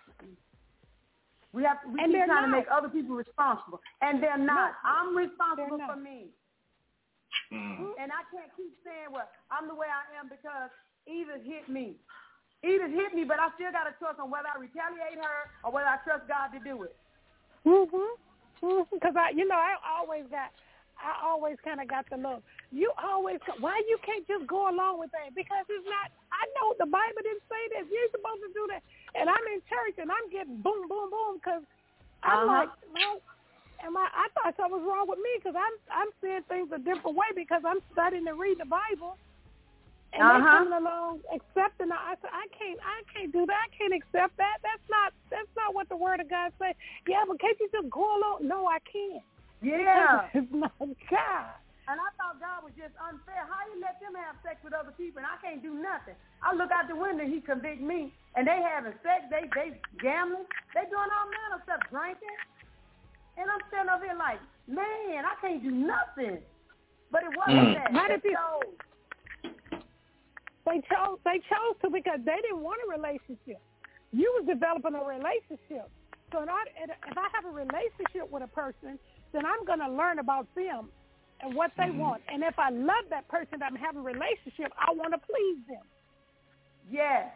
We have to, we and keep trying not. to make other people responsible, and they're not. No, I'm responsible not. for me, mm. and I can't keep saying, "Well, I'm the way I am because Edith hit me." Edith hit me, but I still got a choice on whether I retaliate her or whether I trust God to do it. Mhm. Because I, you know, I always got, I always kind of got the look. You always, why you can't just go along with that? Because it's not. I know the Bible didn't say this. You're supposed to do that. And I'm in church and I'm getting boom, boom, boom because I'm uh-huh. like, no. Am I? I thought something was wrong with me because I'm, I'm seeing things a different way because I'm studying and reading the Bible. And uh-huh. they coming along accepting it. I said, I can't, I can't do that. I can't accept that. That's not, that's not what the Word of God says. Yeah, but can't you just go along? No, I can't. Yeah, it's not God. And I thought God was just unfair. How you let them have sex with other people and I can't do nothing? I look out the window, He convict me, and they having sex. They, they gambling. They doing all manner of stuff, drinking. And I'm standing over here like, man, I can't do nothing. But it wasn't mm. that. How did they you? chose. They chose. They chose to because they didn't want a relationship. You was developing a relationship. So not, if I have a relationship with a person, then I'm going to learn about them and what they mm-hmm. want. And if I love that person that I'm having a relationship, I want to please them. Yes.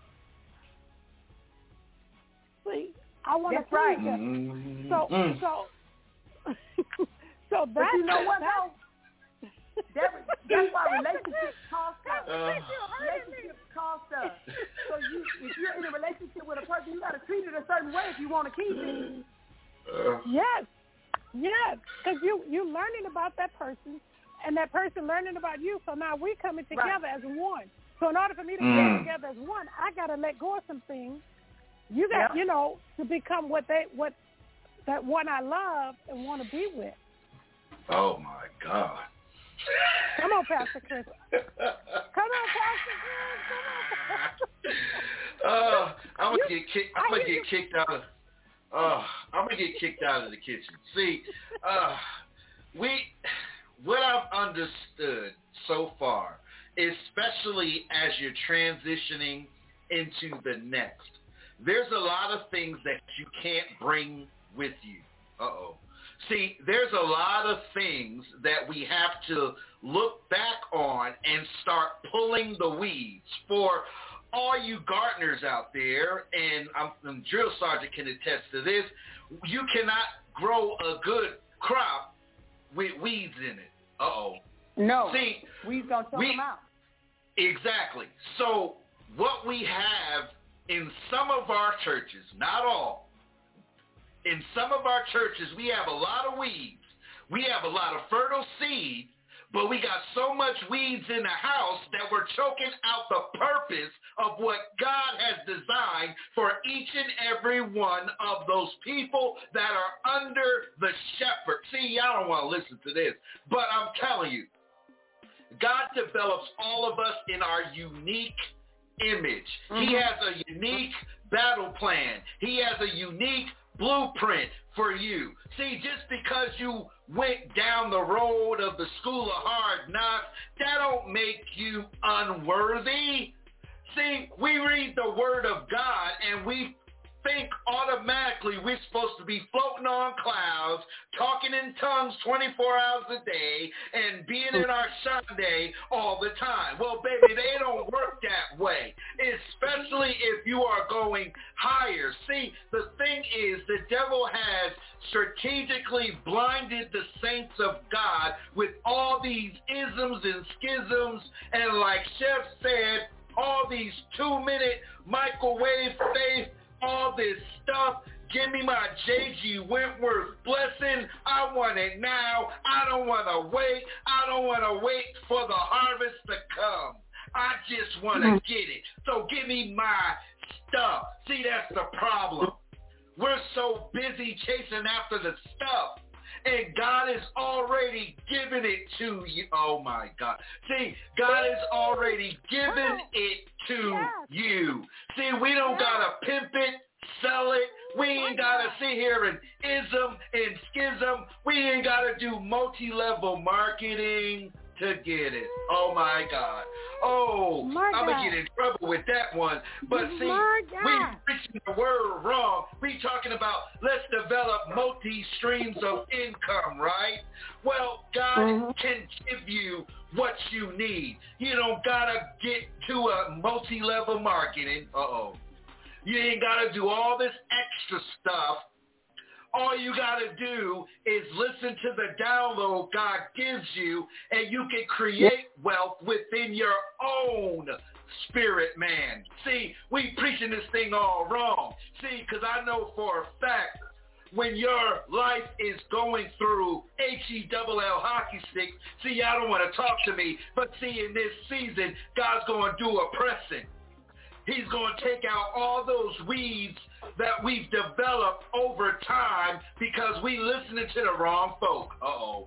See, I want that's to please right. them. Mm-hmm. So, mm. so, so that's but you know what? That, That, that's why relationships cost us. Uh, relationships cost us. So you, if you're in a relationship with a person, you got to treat it a certain way if you want to keep it. Uh, yes, yes, because you you learning about that person, and that person learning about you. So now we're coming together right. as one. So in order for me to mm. come together as one, I got to let go of some things. You got, yep. you know, to become what they what that one I love and want to be with. Oh my God. Come on, Pastor Chris. Come on, Pastor Chris. Come on. uh, I'm gonna get kicked. I'm gonna get kicked out of. Uh, I'm gonna get kicked out of the kitchen. See, uh, we, what I've understood so far, especially as you're transitioning into the next, there's a lot of things that you can't bring with you. Uh-oh. See, there's a lot of things that we have to look back on and start pulling the weeds. For all you gardeners out there, and I'm, I'm drill sergeant can attest to this, you cannot grow a good crop with weeds in it. Uh-oh. No. See, weeds gonna choke them out. Exactly. So what we have in some of our churches, not all, in some of our churches, we have a lot of weeds. We have a lot of fertile seed, but we got so much weeds in the house that we're choking out the purpose of what God has designed for each and every one of those people that are under the shepherd. See, y'all don't want to listen to this, but I'm telling you, God develops all of us in our unique image. Mm-hmm. He has a unique battle plan. He has a unique blueprint for you. See, just because you went down the road of the school of hard knocks, that don't make you unworthy. See, we read the word of God and we think automatically we're supposed to be floating on clouds, talking in tongues twenty-four hours a day, and being in our Sunday all the time. Well, baby, they don't work that way, especially if you are going higher. See, the thing is, the devil has strategically blinded the saints of God with all these isms and schisms, and like Chef said, all these two-minute microwave faith, all this stuff. Give me my J G Wentworth blessing. I want it now. I don't want to wait. I don't want to wait for the harvest to come. I just want to get it. So give me my stuff. See, that's the problem. We're so busy chasing after the stuff, and God has already given it to you. Oh, my God. See, God has already given it to you. See, we don't got to pimp it, sell it. We ain't got to sit here and ism and schism. We ain't got to do multi-level marketing to get it. Oh, my God. Oh, my I'm going to get in trouble with that one. But see, we preaching the word wrong. We talking about let's develop multi-streams of income, right? Well, God mm-hmm. can give you what you need. You don't got to get to a multi-level marketing. Uh-oh. You ain't got to do all this extra stuff. All you got to do is listen to the download God gives you, and you can create wealth within your own spirit, man. See, we preaching this thing all wrong. See, because I know for a fact when your life is going through H E double L hockey sticks, see, y'all don't want to talk to me, but see, in this season, God's going to do a pressing. He's going to take out all those weeds that we've developed over time because we listening to the wrong folk. Uh-oh.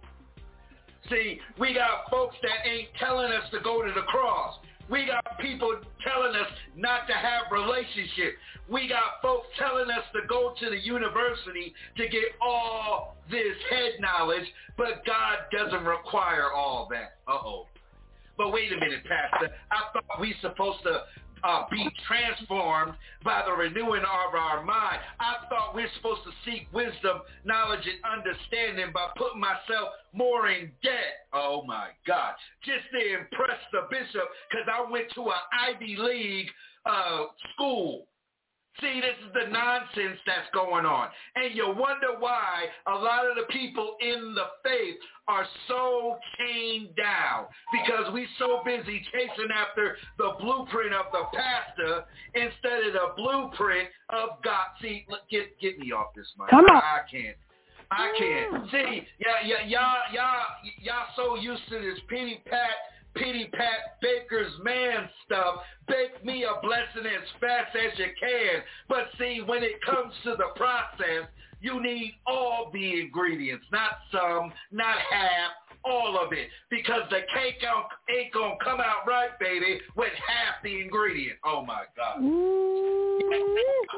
See, we got folks that ain't telling us to go to the cross. We got people telling us not to have relationships. We got folks telling us to go to the university to get all this head knowledge, but God doesn't require all that. Uh-oh. But wait a minute, Pastor. I thought we supposed to Uh, be transformed by the renewing of our mind. I thought we're supposed to seek wisdom, knowledge, and understanding by putting myself more in debt. Oh, my God. Just to impress the bishop because I went to an Ivy League uh, school. See, this is the nonsense that's going on. And you wonder why a lot of the people in the faith are so chained down because we so busy chasing after the blueprint of the pastor instead of the blueprint of God. See, get get me off this mic. Come on. I, I can't. I can't. See, yeah, yeah, y'all, y'all, y'all so used to this pity pat, pity pat baker's man stuff. Bake me a blessing as fast as you can. But see, when it comes to the process, you need all the ingredients, not some, not half, all of it. Because the cake ain't going to come out right, baby, with half the ingredient. Oh, my God.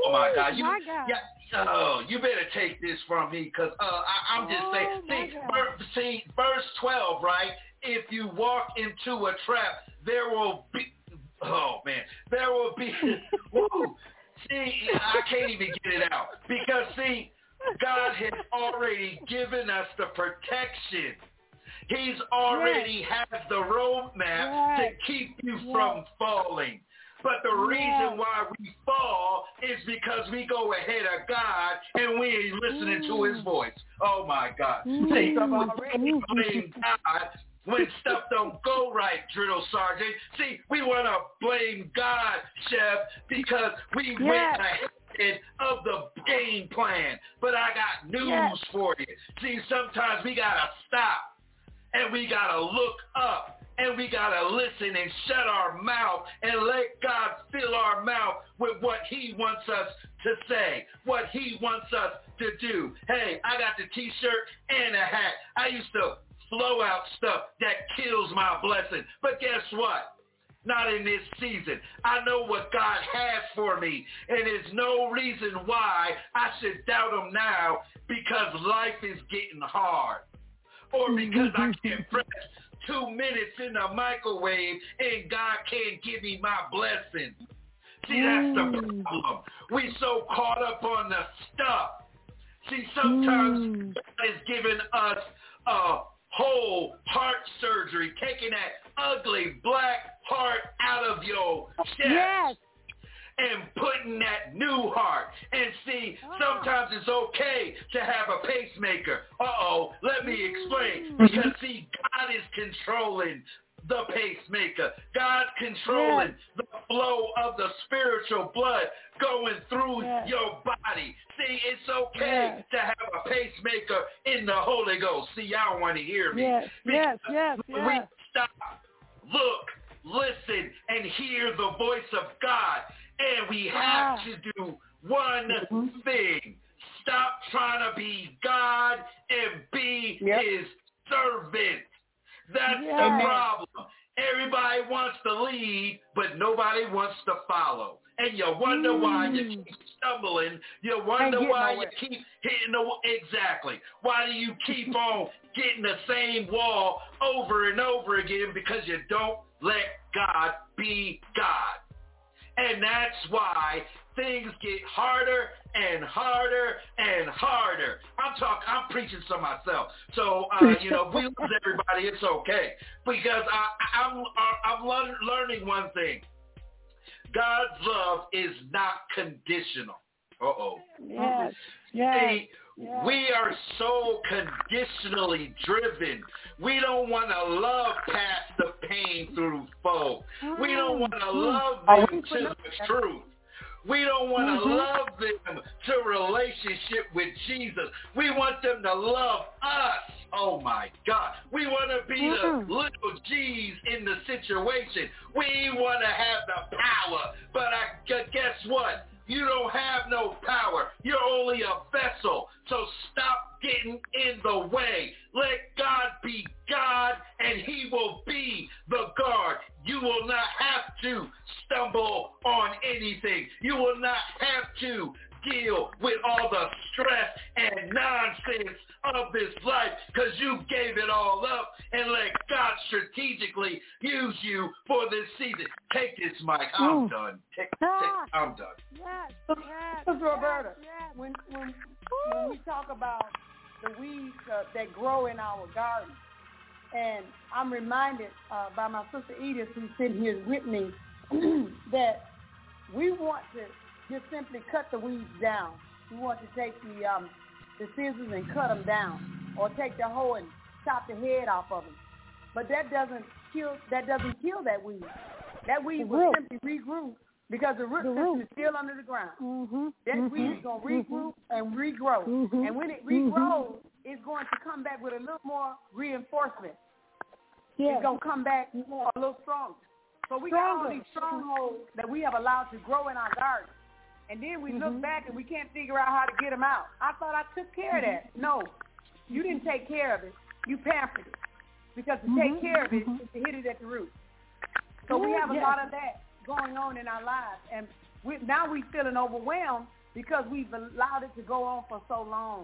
Oh my God! You, my God. yeah, oh, you better take this from me, cause uh, I, I'm just oh, saying. See, ver, see, verse twelve, right? If you walk into a trap, there will be. Oh man, there will be. Woo, see, I can't even get it out because see, God has already given us the protection. He's already yes. has the roadmap yes. to keep you yes. from falling. But the reason yes. why we fall is because we go ahead of God and we ain't listening mm. to his voice. Oh, my God. Mm. See, we blame God when stuff don't go right, Drill Sergeant. See, we want to blame God, Chef, because we yes. went ahead of the game plan. But I got news yes. for you. See, sometimes we got to stop and we got to look up. And we got to listen and shut our mouth and let God fill our mouth with what he wants us to say, what he wants us to do. Hey, I got the T-shirt and a hat. I used to flow out stuff that kills my blessing. But guess what? Not in this season. I know what God has for me. And there's no reason why I should doubt him now because life is getting hard. Or because I can't press two minutes in the microwave and God can't give me my blessing. See, that's the problem. We so caught up on the stuff. See, sometimes mm. God is giving us a whole heart surgery, taking that ugly black heart out of your chest. Yes. And putting that new heart. And see, sometimes it's okay to have a pacemaker. Uh-oh, let me explain. Because, see, God is controlling the pacemaker. God's controlling yes. the flow of the spiritual blood going through yes. your body. See, it's okay yes. to have a pacemaker in the Holy Ghost. See, y'all want to hear me. Yes, yes, yes, yes. We stop, look, listen, and hear the voice of God. And we have to do one mm-hmm. thing. Stop trying to be God and be yep. his servant. That's yes. the problem. Everybody wants to lead, but nobody wants to follow. And you wonder mm. why you keep stumbling. You wonder why nowhere. you keep hitting the wall. Exactly. Why do you keep on getting the same wall over and over again? Because you don't let God be God. And that's why things get harder and harder and harder. I'm talking, I'm preaching to myself. So, uh, you know, if we lose everybody, it's okay. Because I, I'm, I'm learning one thing. God's love is not conditional. Uh-oh. Yes. Yes. See, yes. we are so conditionally driven. We don't want to love past the pain through foe. We don't want to love them to the truth. We don't want to mm-hmm. love them to relationship with Jesus. We want them to love us. Oh, my God. We want to be mm-hmm. the little G's in the situation. We want to have the power. But I, guess what? You don't have no power. You're only a vessel. So stop getting in the way. Let God be God, and he will be the guard. You will not have to stumble on anything. You will not have to deal with all the stress and nonsense of this life because you gave it all up and let God strategically use you for this season. Take this, Mike. I'm mm. done. Take, take, I'm done. Yes, yes, yes, Roberta, yes. When, when, when we talk about the weeds uh, that grow in our garden, and I'm reminded uh, by my sister Edith, who's sitting here with me, that we want to just simply cut the weeds down. We want to take the um, the scissors and cut them down, or take the hoe and chop the head off of them. But that doesn't kill. That doesn't kill that weed. That weed will simply regroup because the root, the root is still under the ground. Mm-hmm. That mm-hmm. weed is going to regroup mm-hmm. and regrow. Mm-hmm. And when it regrows, mm-hmm. it's going to come back with a little more reinforcement. Yeah. It's going to come back more, a little stronger. So we got all these strongholds that we have allowed to grow in our garden. And then we mm-hmm. look back and we can't figure out how to get them out. I thought I took care of that. No, you didn't take care of it. You pampered it. Because to mm-hmm. take care of it mm-hmm. is to hit it at the root. So we have a yes. lot of that going on in our lives. And we, now we're feeling overwhelmed because we've allowed it to go on for so long.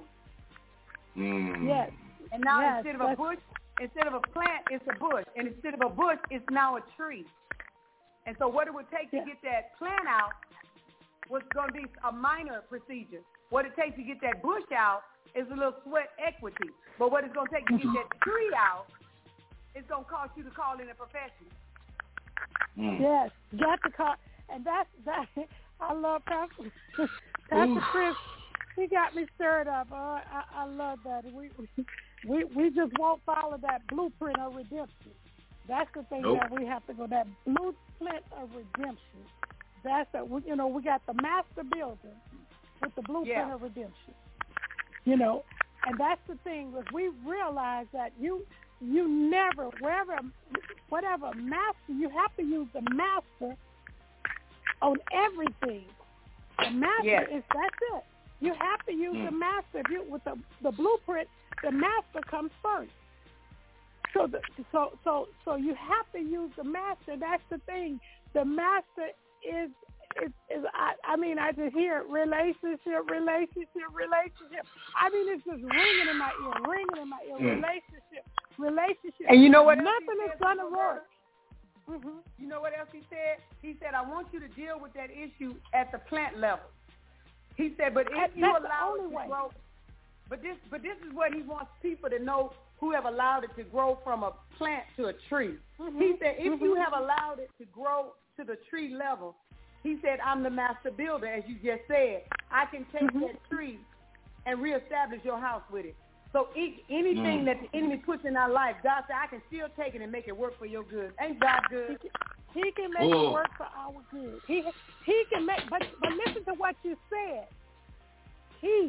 Mm. Yes. And now yes, instead of a bush, instead of a plant, it's a bush. And instead of a bush, it's now a tree. And so what it would take to get that plant out was going to be a minor procedure. What it takes to get that bush out is a little sweat equity. But what it's going to take to get that tree out, it's going to cost you to call in a professional. Mm. Yes, you got to call. And that's, that, I love Pastor, Pastor Chris. He got me stirred up. Oh, I, I love that. We, we we just won't follow that blueprint of redemption. That's the thing nope. that we have to go, that blueprint of redemption. That's the, you know, we got the master builder with the blueprint yeah. of redemption. You know, and that's the thing, is we realize that you you never, wherever, whatever master, you have to use the master on everything. The master yes. is, that's it. You have to use mm. the master. If you, with the, the blueprint, the master comes first. So, the, so, so, so you have to use the master. That's the thing. The master is, is, is I, I mean, I just hear relationship, relationship, relationship. I mean, it's just ringing in my ear, ringing in my ear. Mm. Relationship, relationship. And you know what? Nothing is gonna work. Mm-hmm. You know what else he said? He said, I want you to deal with that issue at the plant level. He said, but if you That's allow it to way. grow, but this, but this is what he wants people to know who have allowed it to grow from a plant to a tree. Mm-hmm. He said, if mm-hmm. you have allowed it to grow to the tree level, he said, I'm the master builder, as you just said. I can take mm-hmm. that tree and reestablish your house with it. So each, anything mm. that the enemy puts in our life, God said, I can still take it and make it work for your good. Ain't God good? He can, he can make Whoa. it work for our good. He he can make, but but listen to what you said. He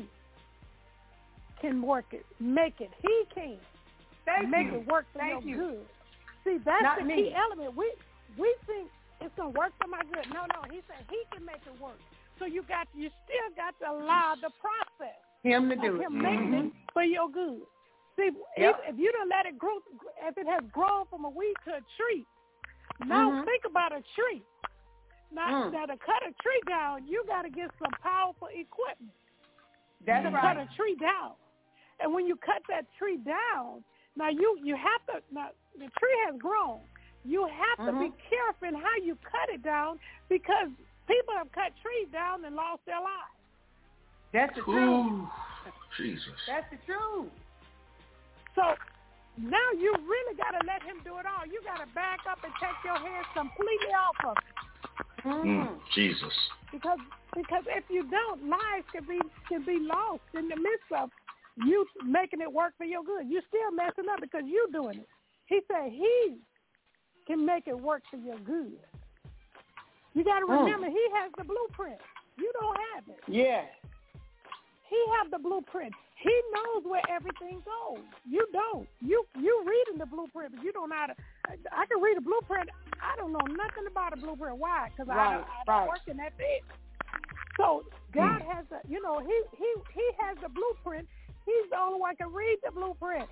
can work it, make it. He can Thank make you. it work for Thank your you. good. See, that's Not the me. key element. We we think it's gonna work for my good. No, no. He said he can make it work. So you got you still got to allow the process. Him to do him it. making Mm-hmm. it for your good. See, yep. if, if you don't let it grow, if it has grown from a weed to a tree, now mm-hmm. think about a tree. Now, mm. now to cut a tree down, you got to get some powerful equipment. That's to right. cut a tree down. And when you cut that tree down, now you, you have to, now the tree has grown. You have mm-hmm. to be careful in how you cut it down, because people have cut trees down and lost their lives. That's the Ooh, truth. Jesus. That's the truth. So now you really got to let him do it all. You got to back up and take your hands completely off of it. Mm-hmm. Mm, Jesus. Because because if you don't, lives can be can be lost in the midst of you making it work for your good. You're still messing up because you're doing it. He said he can make it work for your good. You got to remember, mm. he has the blueprint. You don't have it. Yeah. He have the blueprint. He knows where everything goes. You don't. You you reading the blueprint, but you don't know how to. I can read a blueprint. I don't know nothing about a blueprint. Why? Because right, I don't, I don't right. work in that field. So God mm. has the, you know, he he he has the blueprint. He's the only one who can read the blueprint.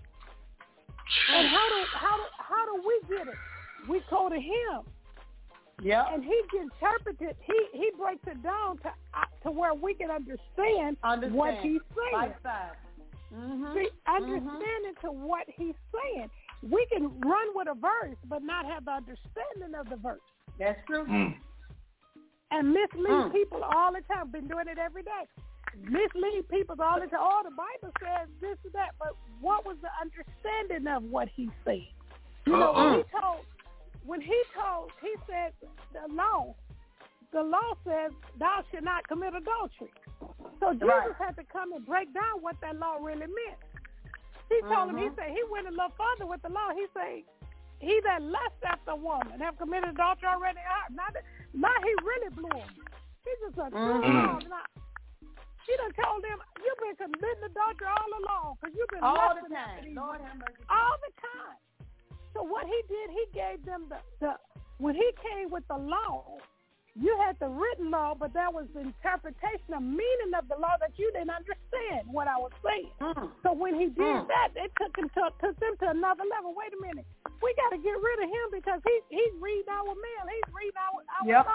And how do how do how do we get it? We go to him. Yeah. And he interprets it. He he breaks it down to uh, to where we can understand, understand. what he's saying. Mm-hmm. See, understanding mm-hmm. to what he's saying. We can run with a verse, but not have the understanding of the verse. That's true. Mm. And mislead mm. people all the time. Been doing it every day. Mislead people all the time. Oh, the Bible says this and that, but what was the understanding of what he's saying? You know, Uh-uh. when he told, when he told, he said the law, the law says thou shalt not commit adultery. So Jesus right. had to come and break down what that law really meant. He told mm-hmm. him, he said, he went a little further with the law. He said, he that lusts after a woman have committed adultery already in heart. Now, now he really blew him. He just said, mm-hmm. now, he done told them, you've been committing adultery all along because you've been all lusting the after time. these Lord women. have mercy. All the time. So what he did, he gave them the, the when he came with the law, you had the written law, but that was the interpretation of meaning of the law that you didn't understand what I was saying. Mm. So when he did mm. that, it took him to, took them to another level. Wait a minute, we got to get rid of him because he he's reading our mail, he's reading our our yep. thoughts.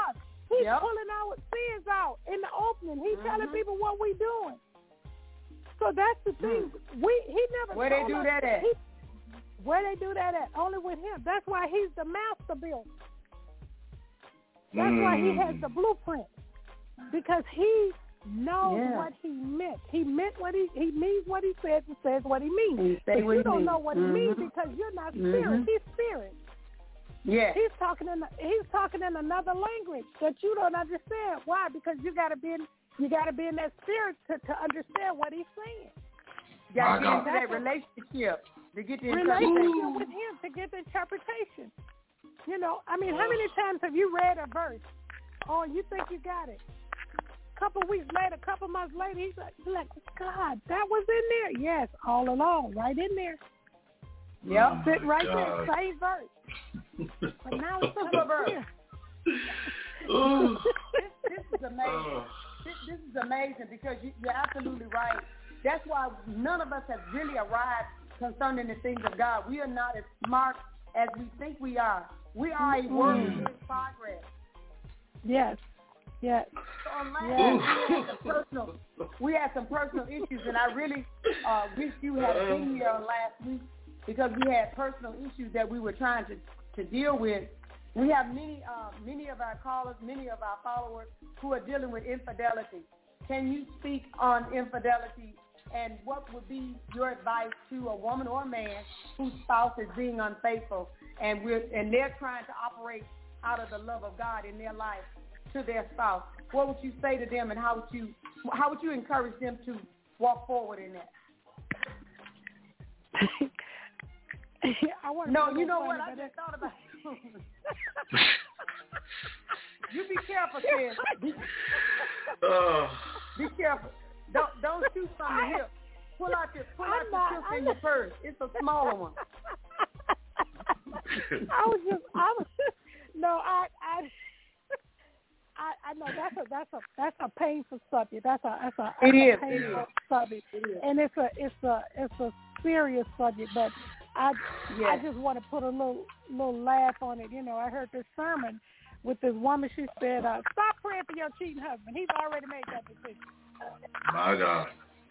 He's yep. pulling our sins out in the opening. He's mm-hmm. telling people what we're doing. So that's the thing. Mm. We he never. Where they do us, that at? He, where they do that at? Only with him. That's why he's the master builder. That's mm. why he has the blueprint, because he knows yeah. what he meant. He meant what he he means what he says and says what he means. But you don't means. know what mm-hmm. he means because you're not spirit. Mm-hmm. He's spirit. Yeah. He's talking in he's talking in another language that you don't understand. Why? Because you gotta be in you gotta be in that spirit to, to understand what he's saying. You gotta get into that relationship to get the relationship with him to get the interpretation. You know, I mean, how many times have you read a verse? Oh, you think you got it. A couple weeks later, a couple months later, he's like, like, God, that was in there. Yes, all along, right in there. Yep, oh sit right God. there, same verse. But now it's a verse. this, this is amazing. This, this is amazing because you, you're absolutely right. That's why none of us have really arrived concerning the things of God. We are not as smart as we think we are. We are a work mm. in progress. Yes. Yes. So yes. We, had some personal, we had some personal issues, and I really uh, wish you had been here last week because we had personal issues that we were trying to, to deal with. We have many, uh, many of our callers, many of our followers who are dealing with infidelity. Can you speak on infidelity, and what would be your advice to a woman or a man whose spouse is being unfaithful, and we're and they're trying to operate out of the love of God in their life to their spouse? What would you say to them, and how would you how would you encourage them to walk forward in that? I want no, you know what? I just thought about it. You be careful, Ken. Be, oh. be careful. Don't don't shoot from the hip. Pull out your pull out your silk in your purse. It's a smaller one. I was just I was no I I I, I know that's a that's a that's a painful subject. That's a that's a, that's it a is. painful it is. subject, it is. and it's a it's a it's a serious subject. But I yes. I just want to put a little little laugh on it. You know, I heard this sermon with this woman. She said, uh, "Stop praying for your cheating husband. He's already made that decision." My God.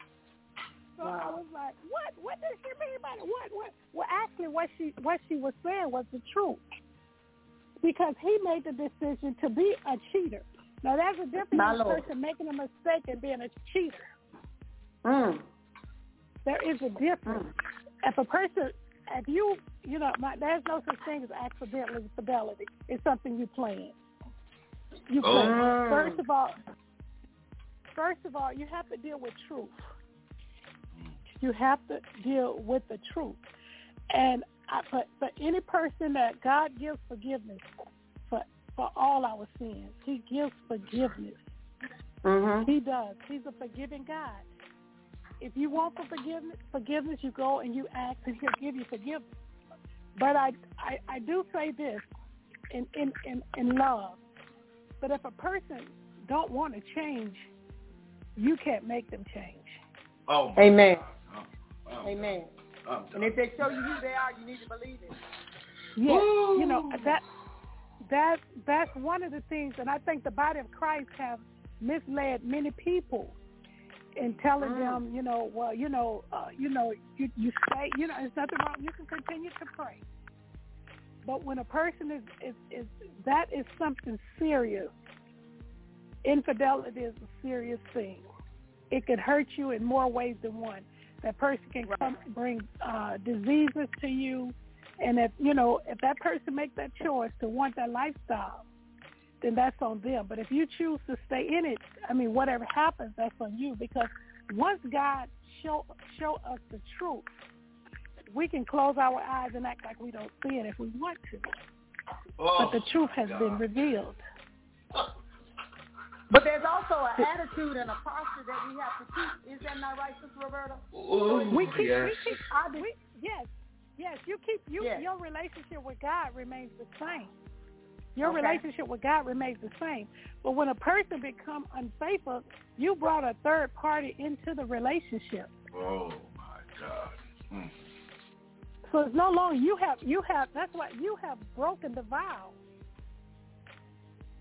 So wow. I was like, "What? What does she mean by it? What? What?" Well, actually, what she what she was saying was the truth. Because he made the decision to be a cheater. Now, there's a difference between a person making a mistake and being a cheater. Mm. There is a difference. Mm. If a person, if you, you know, my, there's no such thing as accidental infidelity. It's something you plan. You plan. Oh. First of all, first of all, you have to deal with truth. You have to deal with the truth. And I, but for any person that God gives forgiveness for for all our sins, He gives forgiveness. Mm-hmm. He does. He's a forgiving God. If you want for forgiveness, forgiveness, you go and you ask, and He'll give you forgiveness. But I, I, I do say this in, in, in, in love. But if a person don't want to change, you can't make them change. Oh, amen. Oh, oh, amen. And if they show you who they are, you need to believe it. Yes, you know, that that that's one of the things, and I think the body of Christ have misled many people in telling mm. them, you know, well, you know, uh, you know, you you say, you know, there's nothing wrong. You can continue to pray, but when a person is is, is that is something serious. Infidelity is a serious thing. It could hurt you in more ways than one. That person can come bring uh, diseases to you, and if you know if that person makes that choice to want that lifestyle, then that's on them. But if you choose to stay in it, I mean, whatever happens, that's on you. Because once God show show us the truth, we can close our eyes and act like we don't see it if we want to. Oh, but the truth has God. been revealed. But there's also an attitude and a posture that we have to keep. Is that not right, Sister Roberta? Ooh, we keep, yes. we keep, I, we, yes, yes. You keep you, yes. your relationship with God remains the same. Your okay. relationship with God remains the same. But when a person becomes unfaithful, you brought a third party into the relationship. Oh my God. Hmm. So it's no longer you have you have. That's why you have broken the vow.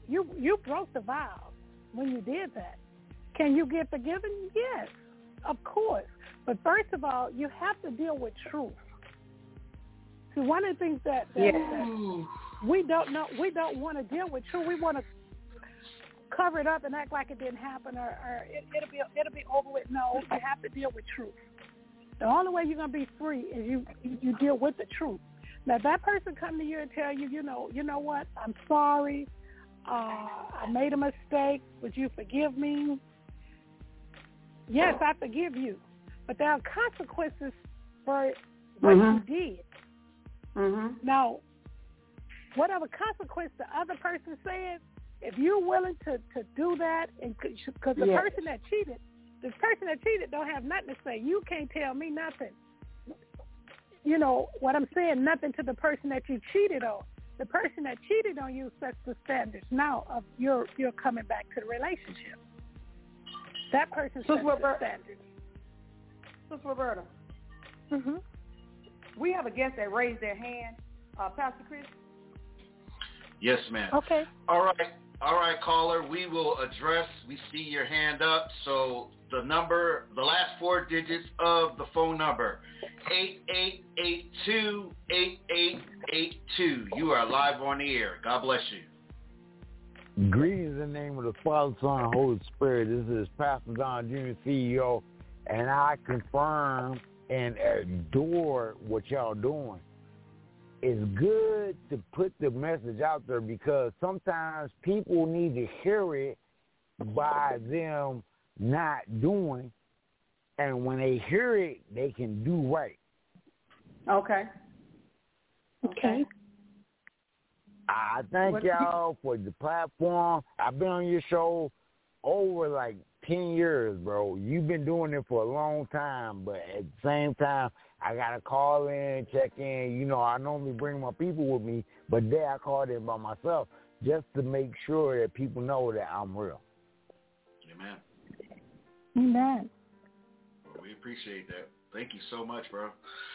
you you broke the vows when you did that. Can you get forgiven? Yes, of course. But first of all, you have to deal with truth. See, one of the things that, that, yeah. that we don't know, we don't want to deal with truth. We want to cover it up and act like it didn't happen, or, or it, it'll be it'll be over with. No, you have to deal with truth. The only way you're gonna be free is you you deal with the truth. Now, if that person come to you and tell you, you know, you know what, I'm sorry, uh, I made a mistake. Would you forgive me? Yes, I forgive you. But there are consequences for what mm-hmm. you did. Mm-hmm. Now, whatever consequence the other person says, if you're willing to, to do that, and because the yes. person that cheated, the person that cheated don't have nothing to say. You can't tell me nothing. You know what I'm saying? Nothing to the person that you cheated on. The person that cheated on you sets the standards now of your you're coming back to the relationship. That person sets the standards. Sister Roberta, mm-hmm. we have a guest that raised their hand. Uh, Pastor Chris? Yes, ma'am. Okay. All right. All right, caller. We will address, we see your hand up. So the number, the last four digits of the phone number, eight eight eight two, eight eight eight two. You are live on the air. God bless you. Greetings in the name of the Father, Son, and Holy Spirit. This is Pastor Don Junior, C E O, and I confirm and adore what y'all doing. It's good to put the message out there because sometimes people need to hear it by them not doing, and when they hear it, they can do right. Okay. Okay. I thank What, y'all for the platform. I've been on your show over like ten years, bro. You've been doing it for a long time, but at the same time, I got to call in, check in. You know, I normally bring my people with me, but there I called in by myself just to make sure that people know that I'm real. Amen. Amen. Well, we appreciate that. Thank you so much, bro.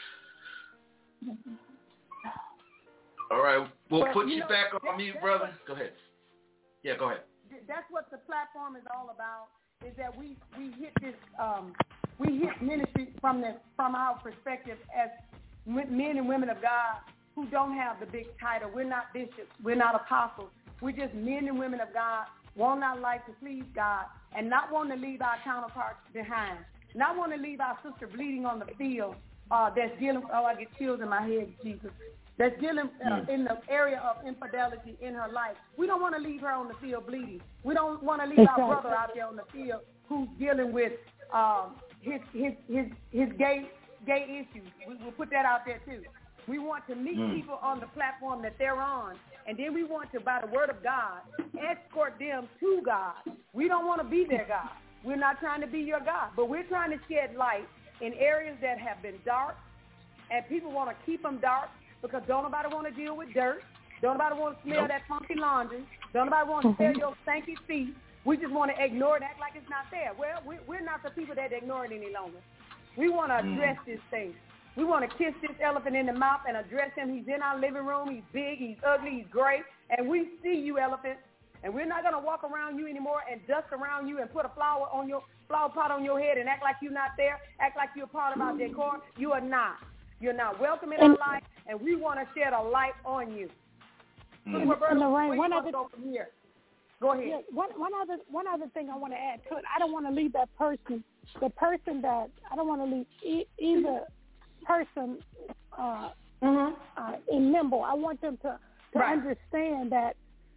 All right, we'll well, put you, you know, back on that, mute, brother. Go ahead. Yeah, go ahead. That's what the platform is all about, is that we, we hit this, um, we hit ministry from the from our perspective as men and women of God who don't have the big title. We're not bishops. We're not apostles. We're just men and women of God, want our life to please God, and not want to leave our counterparts behind. Not want to leave our sister bleeding on the field uh, that's dealing, oh, I get chills in my head, Jesus, that's dealing uh, in the area of infidelity in her life. We don't want to leave her on the field bleeding. We don't want to leave exactly. our brother out there on the field who's dealing with um, his his his his gay gay issues. We, we'll put that out there too. We want to meet mm. people on the platform that they're on, and then we want to, by the word of God, escort them to God. We don't want to be their God. We're not trying to be your God, but we're trying to shed light in areas that have been dark, and people want to keep them dark because don't nobody want to deal with dirt. Don't nobody want to smell nope. that funky laundry. Don't nobody want to smell your stanky feet. We just want to ignore it, act like it's not there. Well, we're not the people that ignore it any longer. We want to address this thing. We want to kiss this elephant in the mouth and address him. He's in our living room. He's big. He's ugly. He's great. And we see you, elephant. And we're not going to walk around you anymore and dust around you and put a flower on your flower pot on your head and act like you're not there, act like you're a part of our decor. You are not. You're not welcome in our life, and we want to shed a light on you. So, Roberta, where you want to go from here? Go ahead. Yeah, one, one other one other thing I want to add to it. I don't want to leave that person, the person that I don't want to leave e- either person uh, mm-hmm. uh, in limbo. I want them to, to right. understand that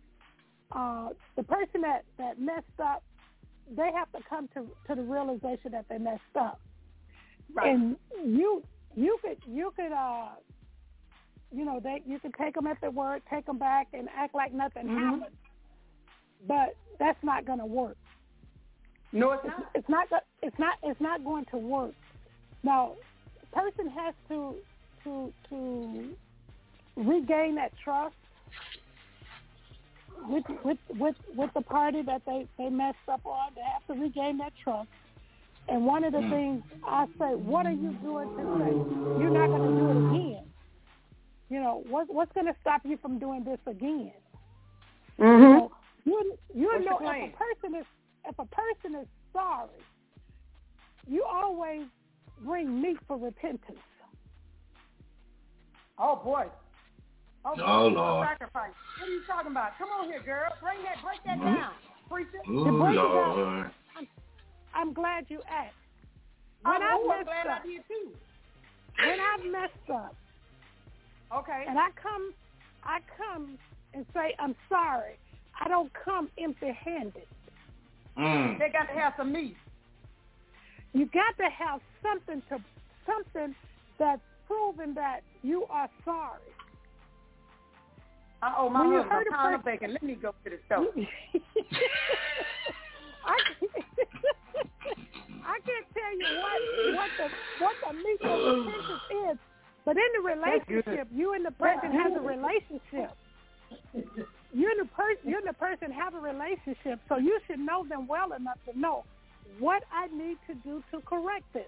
uh, the person that, that messed up, they have to come to, to the realization that they messed up. Right. And you you could you could uh, you know they you could take them at their word, take them back, and act like nothing mm-hmm. happened. But that's not going to work. No, it's not. It's not. It's not. It's not going to work. Now, the person has to to to regain that trust with with with with the party that they, they messed up on. They have to regain that trust. And one of the mm. things I say, what are you doing to say you're not going to do it again? You know, what, what's going to stop you from doing this again? Mm-hmm. You know, You you What's know your if a person is if a person is sorry, you always bring meat for repentance. Oh boy. Oh, boy. Oh, Lord. Sacrifice. What are you talking about? Come on here, girl. Bring that, break that mm-hmm. down. Preach it. Oh, to break Lord. it down, I'm, I'm glad you asked. When I'm I glad up, I did too. When I've messed up, okay, and I come, I come and say I'm sorry. I don't come empty-handed. Mm. They got to have some meat. You got to have something to something that's proven that you are sorry. Uh oh, my when husband, a pound of bacon. Let me go to the stove. I, I can't tell you what what the what the meat of repentance is, but in the relationship, you and the person has a relationship. You and the person, you and the person have a relationship, so you should know them well enough to know what I need to do to correct this,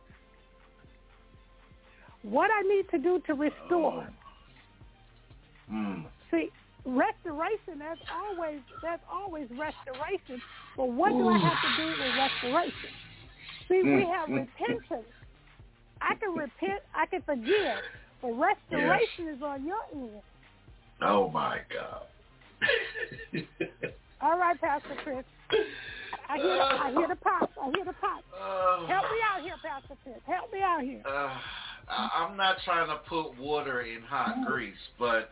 what I need to do to restore. Oh. Mm. See, restoration, that's always that's always restoration. But what do I have to do with restoration? See, mm. we have mm. repentance. I can repent, I can forgive, but restoration yes. is on your end. Oh my God. All right, Pastor Chris. I hear the, I hear the pop. I hear the pop. Uh, Help me out here, Pastor Chris. Help me out here. Uh, I'm not trying to put water in hot grease, but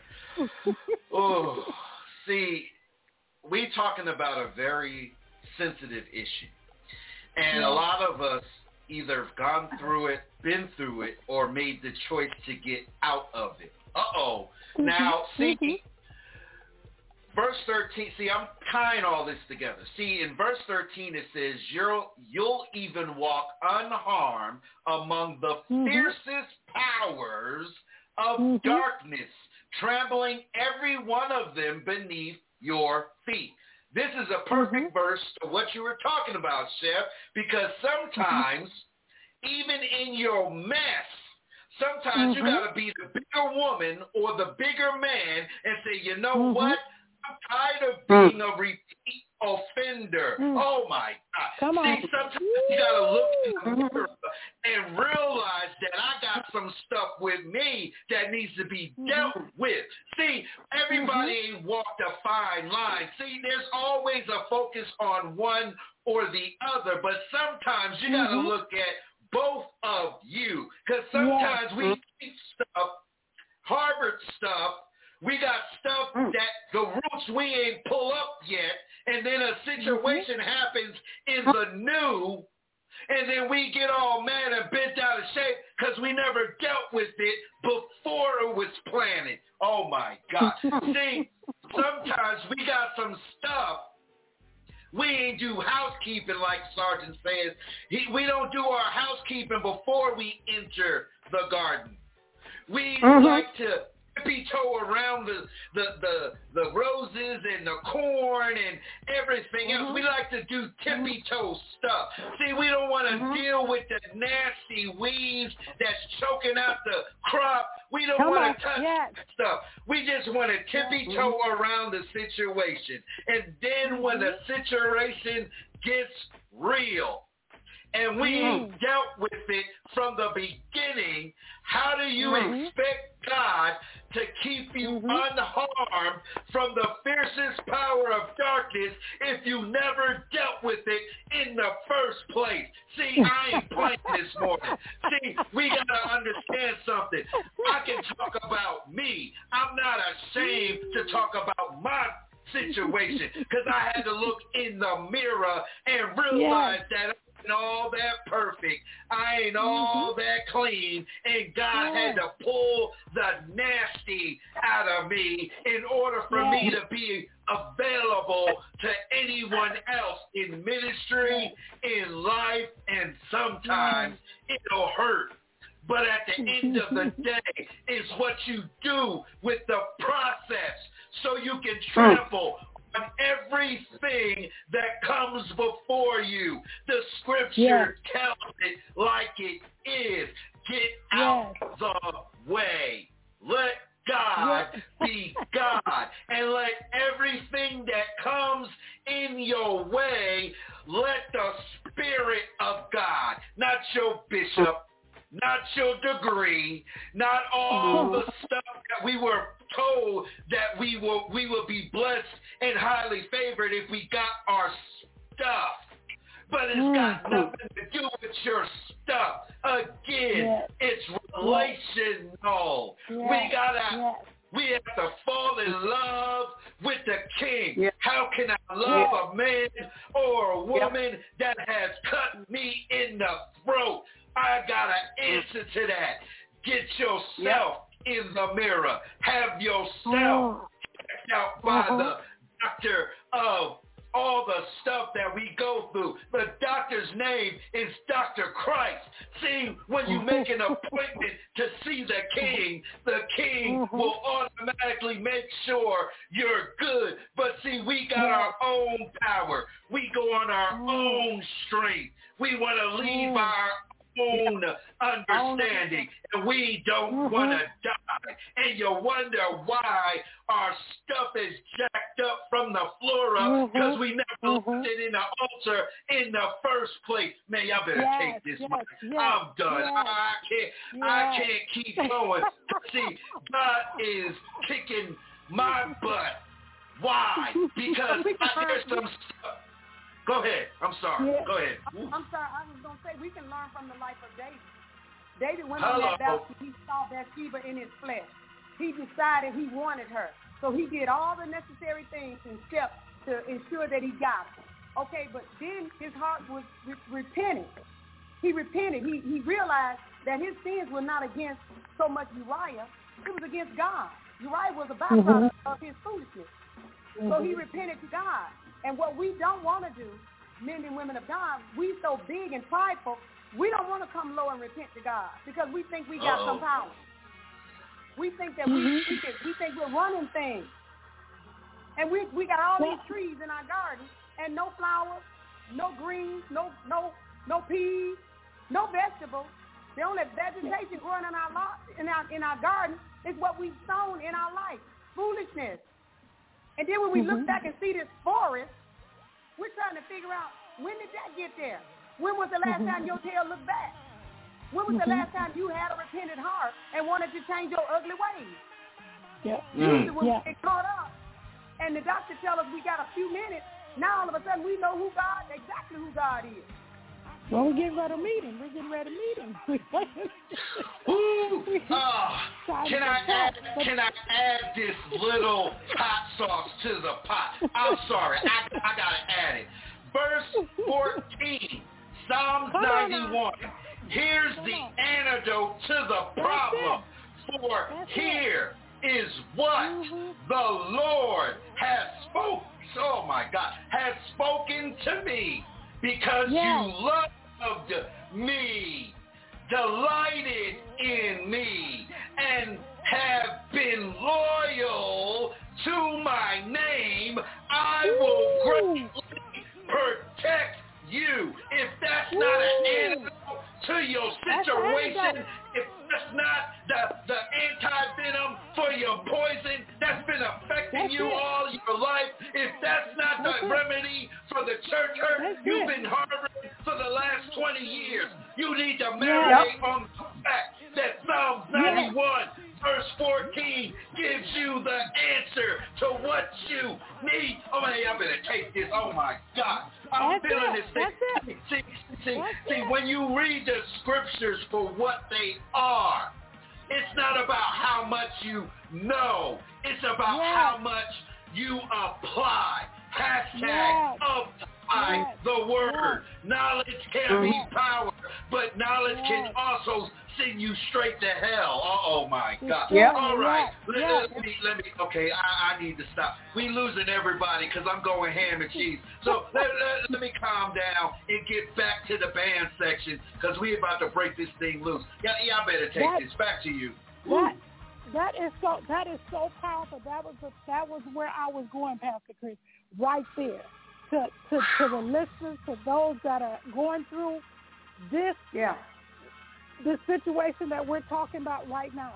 oh, see, we talking about a very sensitive issue, and a lot of us either have gone through it, been through it, or made the choice to get out of it. Uh-oh. Mm-hmm. Now, see, mm-hmm. verse thirteen, see, I'm tying all this together. See, in verse thirteen, it says, you'll, you'll even walk unharmed among the mm-hmm. fiercest powers of mm-hmm. darkness, trampling every one of them beneath your feet. This is a perfect mm-hmm. verse to what you were talking about, Chef, because sometimes, mm-hmm. even in your mess, sometimes mm-hmm. you got to be the bigger woman or the bigger man and say, you know mm-hmm. what? I'm tired of being a repeat offender. Mm. Oh, my God. Come See, on. sometimes you got to look in the mirror and realize that I got some stuff with me that needs to be dealt mm-hmm. with. See, everybody mm-hmm. ain't walked a fine line. See, there's always a focus on one or the other, but sometimes you got to mm-hmm. look at both of you, because sometimes yeah. we keep stuff, harbored stuff. We got stuff mm. that the roots we ain't pull up yet, and then a situation mm-hmm. happens in the new, and then we get all mad and bent out of shape because we never dealt with it before it was planted. Oh, my God. See, sometimes we got some stuff. We ain't do housekeeping like Sergeant says. He, we don't do our housekeeping before we enter the garden. We mm-hmm. like to tippy-toe around the, the, the, the roses and the corn and everything mm-hmm. else. We like to do tippy-toe stuff. See, we don't want to mm-hmm. deal with the nasty weeds that's choking out the crop. We don't want to touch yes. that stuff. We just want to tippy-toe mm-hmm. around the situation. And then mm-hmm. when the situation gets real, and we ain't mm. dealt with it from the beginning, how do you mm-hmm. expect God to keep you mm-hmm. unharmed from the fiercest power of darkness if you never dealt with it in the first place? See, I ain't playing this morning. See, we got to understand something. I can talk about me. I'm not ashamed to talk about my situation because I had to look in the mirror and realize yes. that ain't all that perfect. I ain't all mm-hmm. that clean. And God yeah. had to pull the nasty out of me in order for yeah. me to be available to anyone else in ministry, in life, and sometimes yeah. it'll hurt. But at the end of the day, it's what you do with the process so you can trample on everything that comes before you. The scripture yes. tells it like it is. Get out yes. the way. Let God be God. And let everything that comes in your way, let the Spirit of God, not your bishop, not your degree, not all the stuff that we were told that we will we will be blessed and highly favored if we got our stuff. But it's got nothing to do with your stuff. Again, yes. it's relational. Yes. We gotta yes. we have to fall in love with the King. Yes. How can I love yes. a man or a woman yep. that has cut me in the throat? I got an answer to that. Get yourself yep. in the mirror. Have yourself oh. checked out by uh-huh. the doctor of all the stuff that we go through. The doctor's name is Doctor Christ. See, when you make an appointment to see the King, the King mm-hmm. will automatically make sure you're good. But see, we got yeah. our own power. We go on our mm. own strength. We want to leave mm. our own understanding, and we don't mm-hmm. want to die. And you wonder why our stuff is jacked up from the floor up because mm-hmm. we never mm-hmm. left it in the altar in the first place. Man, y'all better yes, take this. Yes, yes, I'm done. Yes, I can't. Yes. I can't keep going. See, God is kicking my butt. Why? Because I hear some stuff. Go ahead. I'm sorry. Yeah. Go ahead. I'm, I'm sorry. I was going to say, we can learn from the life of David. David went Hello. on that balcony. He saw Bathsheba in his flesh. He decided he wanted her. So he did all the necessary things and steps to ensure that he got her. Okay, but then his heart was re- repentant. He repented. He, he realized that his sins were not against so much Uriah. It was against God. Uriah was a byproduct mm-hmm. of his foolishness. Mm-hmm. So he repented to God. And what we don't want to do, men and women of God, we so big and prideful, we don't want to come low and repent to God because we think we got Uh-oh. some power. We think that mm-hmm. we, we, can, we think we're running things. And we we got all these trees in our garden and no flowers, no greens, no no no peas, no vegetables. The only vegetation growing in our lot, in our in our garden is what we've sown in our life. Foolishness. And then when we mm-hmm. look back and see this forest, we're trying to figure out, when did that get there? When was the last mm-hmm. time your tail looked back? When was mm-hmm. the last time you had a repentant heart and wanted to change your ugly ways? Yep. Usually mm. when yeah. we get caught up and the doctor tells us we got a few minutes, now all of a sudden we know who God, exactly who God is. Well, we're getting ready to meet him. We're getting ready to meet him. Ooh, uh, can I add? Can I add this little hot sauce to the pot? I'm sorry, I, I gotta add it. Verse fourteen, Psalms ninety-one. Here's the antidote to the problem. For here is what the Lord has spoken. Oh my God, has spoken to me, because you loved me, delighted in me, and have been loyal to my name. I will greatly protect you. If that's not an antidote to your situation, if that's not the, the anti-venom for your poison that's been affecting that's you it. all your life, if that's not that's the it. remedy for the church hurt that's you've it. been harboring for the last twenty years, you need to marinate yep. on the fact that Psalms ninety-one, yep. verse fourteen gives you the answer to what you need. Oh, man, I better take this. Oh, my God. I'm that's feeling it. this thing. See, see, see, when you read the scriptures for what they are, it's not about how much you know. It's about yes. how much you apply. Hashtag yes. apply yes. the word. Yes. Knowledge can be power, but knowledge yes. can also send you straight to hell. Oh, my God. Yep. All right. Yep. Let, yep. let me, let me, okay, I, I need to stop. We losing everybody because I'm going ham and cheese. So let, let, let me calm down and get back to the band section because we about to break this thing loose. Yeah, y'all better take that, this. Back to you. That, that is so that is so powerful. That was a, that was where I was going, Pastor Chris, right there. To, to, to the listeners, to those that are going through this, yeah. the situation that we're talking about right now.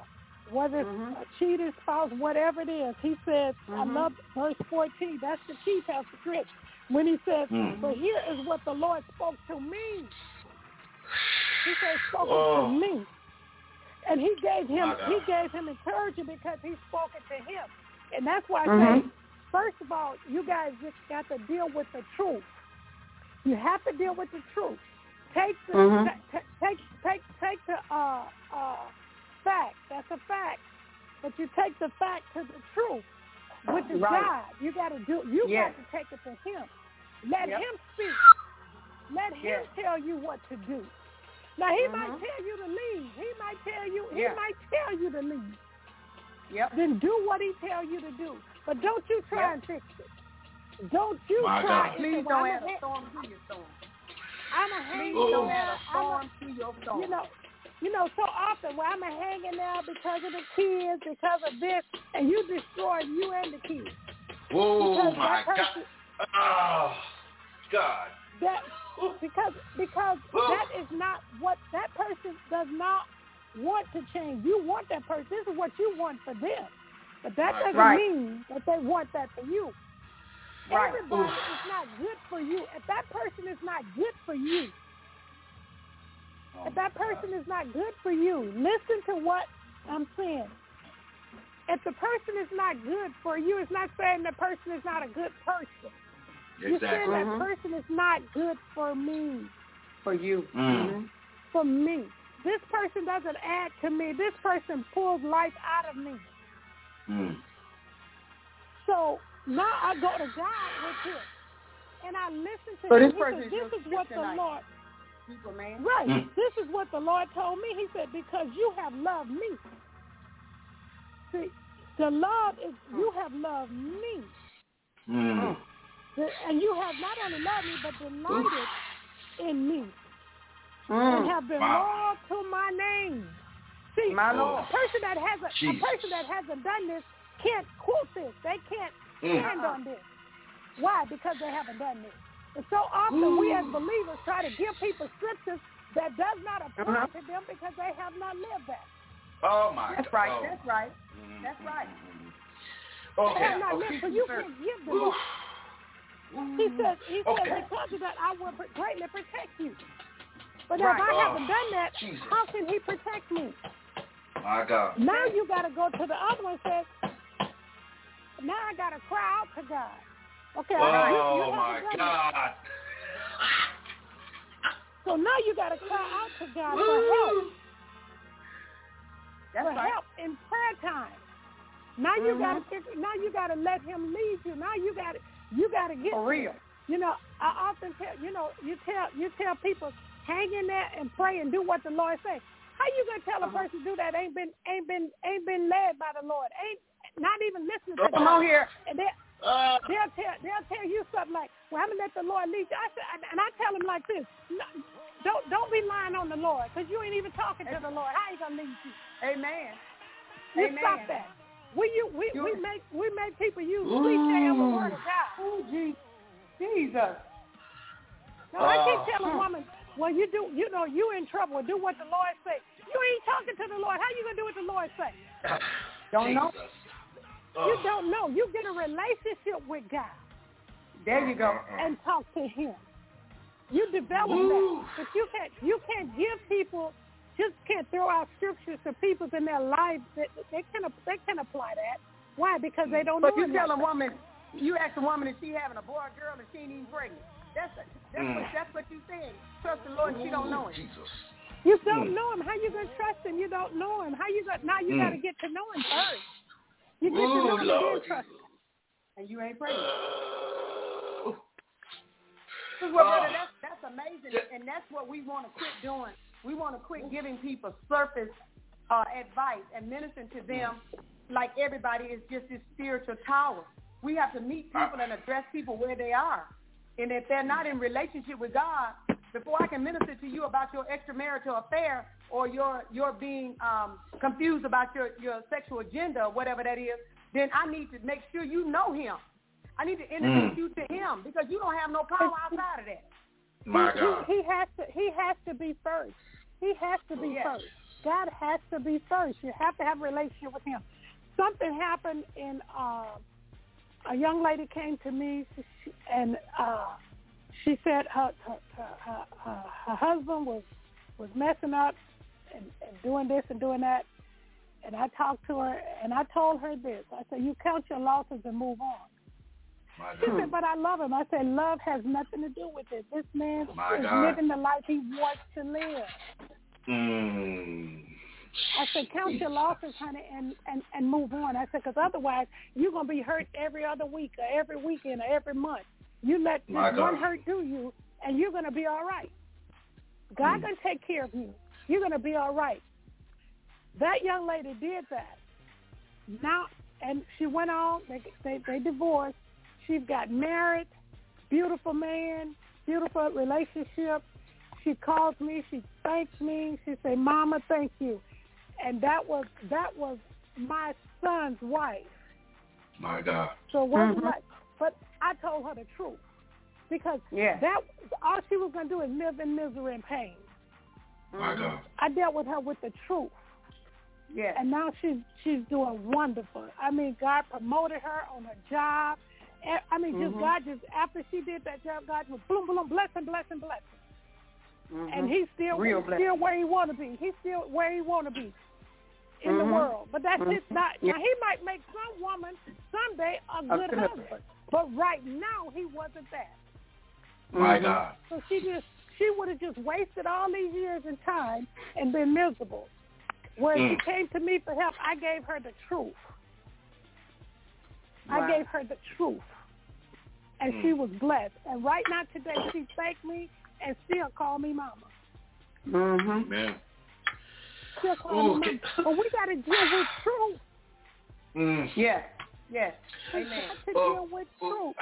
whether it's mm-hmm. a cheating spouse, whatever it is. He says, mm-hmm. I love verse fourteen. That's the key, Pastor Chris. When he says, mm-hmm. but here is what the Lord spoke to me. He said, spoken oh. to me. And he gave him he gave him encouragement because he spoke it to him. And that's why I mm-hmm. say, first of all, you guys just got to deal with the truth. You have to deal with the truth. Take the mm-hmm. t- t- take take take the uh, uh, fact. That's a fact. But you take the fact to the truth, which is right. God. You got to do. You yes. got to take it to Him. Let yep. Him speak. Let Him yes. tell you what to do. Now He mm-hmm. might tell you to leave. He might tell you. He yeah. might tell you to leave. Yep. Then do what He tell you to do. But don't you try yep. and fix it. Don't you My try. God. Please don't add a storm to your storm. I'm a hang Please don't there. add a storm to your storm. You know, you know, so often where I'm a hanging there because of the kids, because of this, and you destroy you and the kids. Oh my person, God! Oh God! That because because Ooh. that is not what that person does not want to change. You want that person. This is what you want for them, but that doesn't right. mean that they want that for you. Right. Everybody Ooh. is not good for you. If that person is not good for you, oh if that person God. is not good for you, listen to what I'm saying. If the person is not good for you, it's not saying the person is not a good person. Exactly. You're saying mm-hmm. that person is not good for me. For you. Mm-hmm. For me. This person doesn't add to me. This person pulls life out of me. Mm. So now I go to God with him, and I listen to so him. This, person he is said, this is what tonight. the Lord, Superman. right, mm. this is what the Lord told me. He said, because you have loved me. See, the love is, you have loved me. Mm. The, and you have not only loved me, but delighted Ooh. in me. Mm. And have been wow. loyal to my name. See, my a Lord. person that hasn't, a person that hasn't done this can't quote this. They can't stand mm. on this. Why? Because they haven't done this. And so often Ooh. we as believers try to give people scriptures that does not apply uh-huh. to them because they have not lived that. Oh my That's God. right. Oh. That's right. That's right. Okay. They have not okay. lived, so you can't give them Ooh. that. He says, he says, Okay. because of that, I will greatly protect you. But right. if I oh, haven't done that, Jesus. how can he protect me? My God. Now you got to go to the other one and say, now I got to cry out to God. Okay. Oh, you, you my God. That. So now you got to cry out to God Woo. for help. That's for right. help in prayer time. Now you mm-hmm. got to now you got to let him lead you. Now you got to you got to get for real. You know, I often tell you know you tell you tell people hang in there and pray and do what the Lord says. How you gonna tell a person to do that? Ain't been ain't been ain't been led by the Lord. Ain't not even listening to Come God. on here. And they uh, they'll tell they'll tell you something like, well, I'm gonna let the Lord lead you. I said, and I tell them like this: no, don't don't be lying on the Lord because you ain't even talking to the Lord. How you gonna lead you? Amen. You Amen. stop that. We you we, we make we make people use cliche of the word of God. Oh, Jesus. Jesus. No, I keep telling women, well, you do, you know, you in trouble. Do what the Lord say. You ain't talking to the Lord. How you gonna do what the Lord say? Don't Jesus. know. Oh. You don't know. You get a relationship with God. There you go. And talk to Him. You develop Ooh. that, but you can't. You can't give people. Just can't throw out scriptures to people in their lives. That they can they can apply that. Why? Because they don't but know. But you tell nothing. a woman, you ask a woman if she having a boy or girl and she ain't even pregnant. That's a, that's mm. what that's what you saying. Trust the Lord, and she don't know Him. Jesus. You don't mm. know Him. How you gonna trust Him? You don't know Him. How you got now? You mm. got to get to know Him first. You get Ooh, to know Him Lord and then trust Him. And you ain't pregnant. Uh, well, brother, that's that's amazing, and that's what we want to quit doing. We want to quit giving people surface uh, advice and ministering to them like everybody is just this spiritual tower. We have to meet people and address people where they are. And if they're not in relationship with God, before I can minister to you about your extramarital affair or your your being um, confused about your, your sexual agenda or whatever that is, then I need to make sure you know Him. I need to introduce mm. you to Him because you don't have no power outside of that. My he, God. He, he has to. He has to be first. He has to be yes. first. God has to be first. You have to have a relationship with him. Something happened in, uh, a young lady came to me and uh, she said her her, her, her, her husband was, was messing up and, and doing this and doing that. And I talked to her and I told her this. I said, you count your losses and move on. My she God. said, but I love him. I said, love has nothing to do with it. This man My is God. living the life he wants to live. Mm. I said, count your losses, honey, and, and, and move on. I said, because otherwise you're going to be hurt every other week or every weekend or every month. You let this one hurt do you, and you're going to be all right. God mm. going to take care of you. You're going to be all right. That young lady did that. Now, and she went on. They, they, they divorced. She got married, beautiful man, beautiful relationship. She calls me. She thanks me. She said, Mama, thank you. And that was that was my son's wife. My God. So it wasn't mm-hmm. like, but I told her the truth. Because yeah. that all she was going to do is live in misery and pain. My God. I dealt with her with the truth. Yeah. And now she's she's doing wonderful. I mean, God promoted her on her job. I mean, just mm-hmm. God just, after she did that job, God was boom, boom, blessing, blessing, blessing. Mm-hmm. And he's still, Real he's still where he want to be. He's still where he want to be in mm-hmm. the world. But that's mm-hmm. just not, yeah. now he might make some woman someday a good Absolutely. husband. But right now, he wasn't that. My mm-hmm. God. So she just, she would have just wasted all these years and time and been miserable. When mm. she came to me for help, I gave her the truth. Wow. I gave her the truth. And mm. she was blessed. And right now today, she thanked me and still call me mama. Mm-hmm. Man. Still call Ooh, me mama. But we got to deal with truth. Mm. Yeah. Yes. Amen. We got to deal with truth.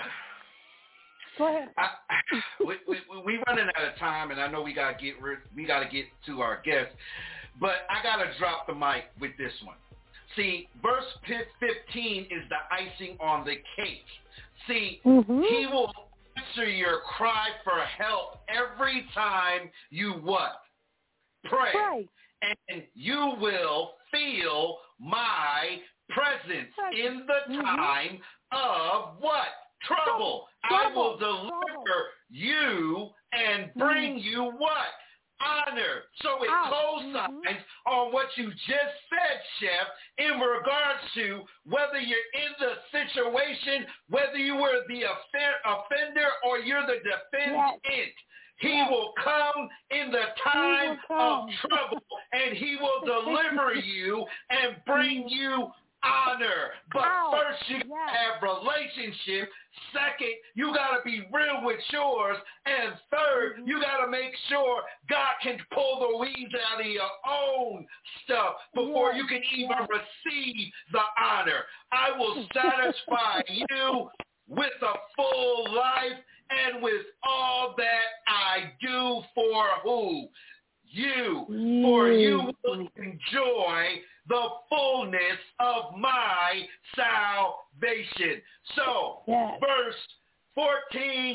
Go ahead. I, we, we, we running out of time, and I know we gotta get we gotta get to our guests, but I gotta drop the mic with this one. See, verse fifteen is the icing on the cake. See, mm-hmm. he will answer your cry for help every time you what? Pray. Pray. And you will feel my presence Pray. in the mm-hmm. time of what? Trouble. Trouble. I will deliver Trouble. you and bring mm-hmm. you what? Honor. So it Out. co-signs mm-hmm. on what you just said, Chef, in regards to whether you're in the situation, whether you were the offender or you're the defendant. Yes. He yes. will come in the time of trouble, and he will deliver you and bring you honor. But Ow. first you yes. have relationship. Second, you got to be real with yours. And third, mm-hmm. you got to make sure God can pull the weeds out of your own stuff before yes. you can even yes. receive the honor. I will satisfy you with a full life and with all that I do for who? You. Mm. For you will enjoy the fullness of my salvation. So, yes. verse fourteen,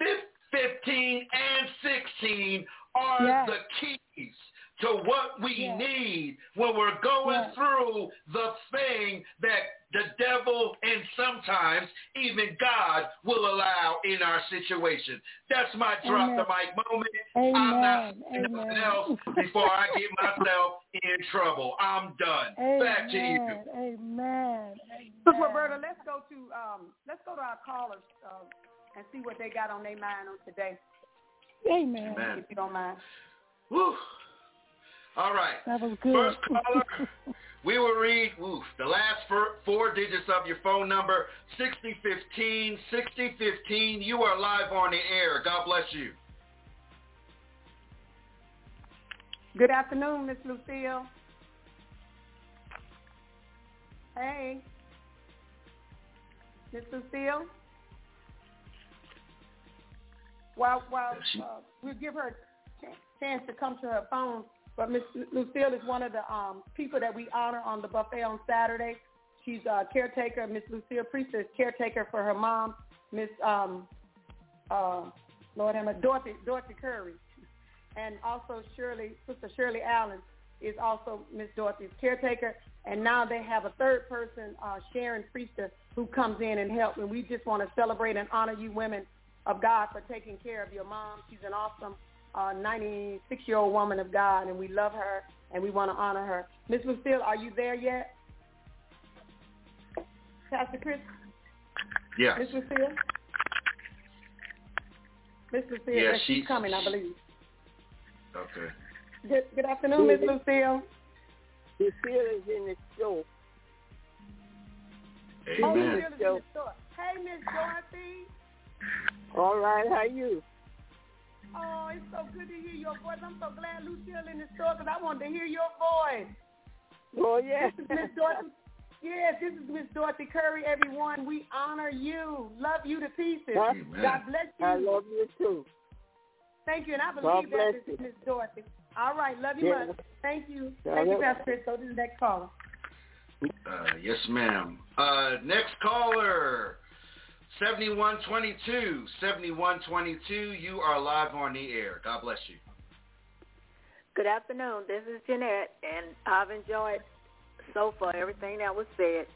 fifteen, and sixteen are yes. the keys to what we yes. need when we're going yes. through the thing that the devil and sometimes even God will allow in our situation. That's my drop Amen. the mic moment. Amen. I'm not saying Amen. nothing else before I get myself in trouble. I'm done. Amen. Back to you. Amen. So, Roberta, let's go to um, let's go to our callers uh, and see what they got on their mind on today. Amen. Amen. If you don't mind. Woo. All right. That was good. First caller, we will read oof, the last four, four digits of your phone number, sixty fifteen, sixty fifteen. You are live on the air. God bless you. Good afternoon, Miss Lucille. Hey. Miss Lucille. While, while uh, we'll give her a chance to come to her phone, but Miss Lucille is one of the um, people that we honor on the buffet on Saturday. She's a caretaker. Miss Lucille Priest is caretaker for her mom, Miss um, uh, Lord Emma Dorothy Dorothy Curry, and also Shirley Sister Shirley Allen. is also Miss Dorothy's caretaker. And now they have a third person, uh, Sharon Priester, who comes in and helps. And we just want to celebrate and honor you women of God for taking care of your mom. She's an awesome uh, ninety-six-year-old woman of God, and we love her, and we want to honor her. Miss Lucille, are you there yet? Pastor Chris? Yes. Miss Lucille? Miss Lucille, yeah, she's, she's coming, I believe. Okay. Good, good afternoon, Miss Lucille. Lucille is in the store. Amen. Oh, Lucille is in the store. Hey, Miss Dorothy. All right, how are you? Oh, it's so good to hear your voice. I'm so glad Lucille in the store because I wanted to hear your voice. Oh, yes. This is Miss Dorothy. Yes, this is Miss Dorothy Curry, everyone. We honor you. Love you to pieces. Amen. God bless you. I love you, too. Thank you, and I believe that this is Miss Dorothy. All right, love you yeah. much. Thank you. God Thank you, Pastor Chris. Go to the next caller. Uh, yes, ma'am. Uh, next caller, seventy-one twenty-two. seventy-one twenty-two, you are live on the air. God bless you. Good afternoon. This is Jeanette, and I've enjoyed so far everything that was said.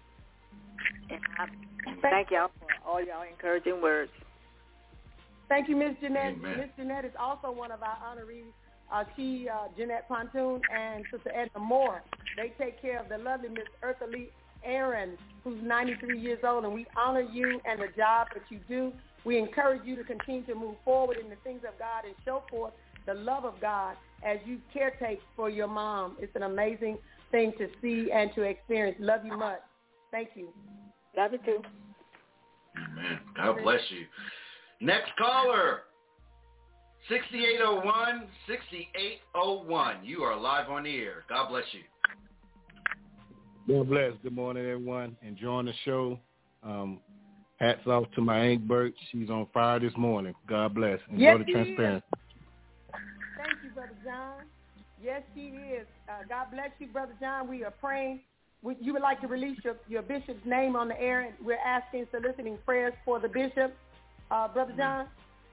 And I thank y'all for all y'all encouraging words. Thank you, Miss Jeanette. Miss Jeanette is also one of our honorees. Uh, she, uh, Jeanette Pontoon, and Sister Edna Moore. They take care of the lovely Miss Eartha Lee Aaron, who's ninety-three years old, and we honor you and the job that you do. We encourage you to continue to move forward in the things of God and show forth the love of God as you caretake for your mom. It's an amazing thing to see and to experience. Love you much. Thank you. Love you too. Amen. God bless you. Next caller. sixty-eight oh one, sixty-eight oh one. You are live on the air. God bless you. God bless. Good morning, everyone. Enjoying the show. Um, hats off to my Aunt Bert. She's on fire this morning. God bless. Enjoy yes, the transparency. Thank you, Brother John. Yes, she is. Uh, God bless you, Brother John. We are praying. We, you would like to release your, your bishop's name on the air, and we're asking, soliciting prayers for the bishop. Uh, Brother John?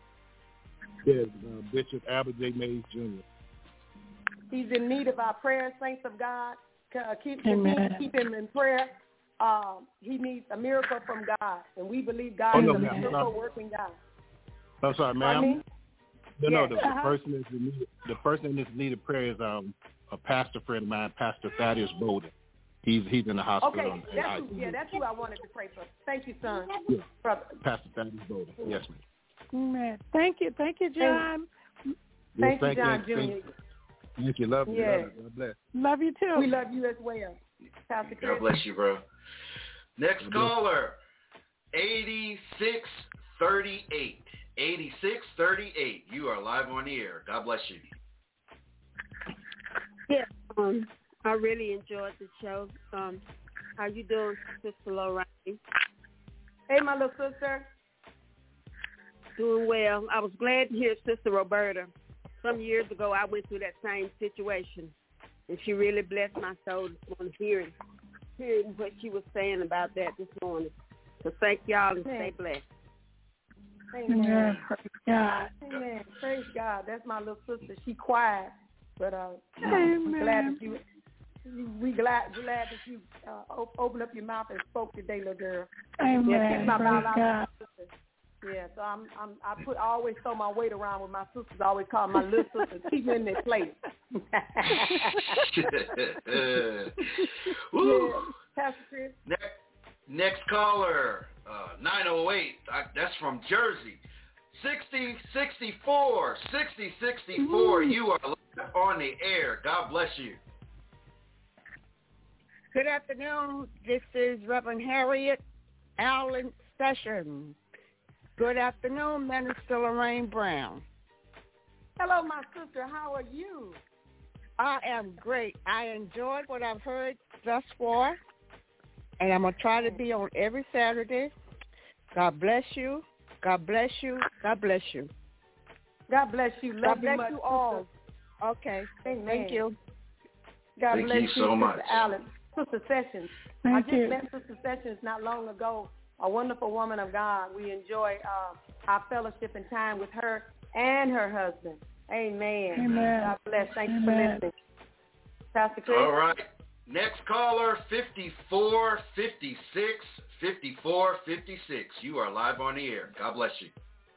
Yes, uh, Bishop Albert J. Mays, Junior He's in need of our prayers, saints of God. Uh, keep, keep, keep him in prayer. Um, he needs a miracle from God, and we believe God oh, is no, a ma'am. miracle-working God. I'm sorry, ma'am. No, yes. no, the, uh-huh. the person is in need, the person that's in need of prayer is um, a pastor friend of mine, Pastor Thaddeus Bowden. He's he's in the hospital. Okay, on, that's who, yeah, that's who I wanted to pray for. Thank you, son. Yeah. Brother. Pastor Thaddeus Bowden. Yes, ma'am. Man, thank you, thank you, John. Thank, yes, thank you, John you, Junior Thank, thank you, love you, yes. love you. God bless. Love you too. We love you as well, Pastor Chris. God bless you, bro. Next God caller, eighty-six thirty-eight. eighty-six thirty-eight. You are live on the air. God bless you. Yeah, um, I really enjoyed the show. Um, how you doing, Sister Lorraine? Hey, my little sister. Doing well. I was glad to hear Sister Roberta. Some years ago, I went through that same situation, and she really blessed my soul this morning hearing, hearing what she was saying about that this morning. So thank y'all and stay blessed. Amen. Yeah, praise God. Amen. Praise God. That's my little sister. She quiet, but uh, Amen. we're glad that you. We glad glad that you uh, op- opened up your mouth and spoke today, little girl. Amen. Yeah, she's my praise God. sister. Yeah, so I'm I'm I put I always throw my weight around with my sisters. I always call them my little sisters. Keep me in their place. Woo. Yeah. Pastor Chris. Next, next caller, uh, nine oh eight. I, that's from Jersey. sixty sixty-four. sixty sixty-four. You are on the air. God bless you. Good afternoon. This is Reverend Harriet Allen Sessions. Good afternoon, Minister Lorraine Brown. Hello, my sister. How are you? I am great. I enjoyed what I've heard thus far, and I'm going to try to be on every Saturday. God bless you. God bless you. God bless you. God bless you. Love God you bless much, you all. sister. Okay. Amen. Thank you. God Thank bless you so much. Sister Allen. Sister Sessions. Thank I just you. met Sister Sessions not long ago, a wonderful woman of God. We enjoy uh, our fellowship and time with her and her husband. Amen. Amen. God bless. Thank you Amen. for listening. Pastor Chris. All right. Next caller, fifty-four fifty-six, fifty-four fifty-six. You are live on the air. God bless you.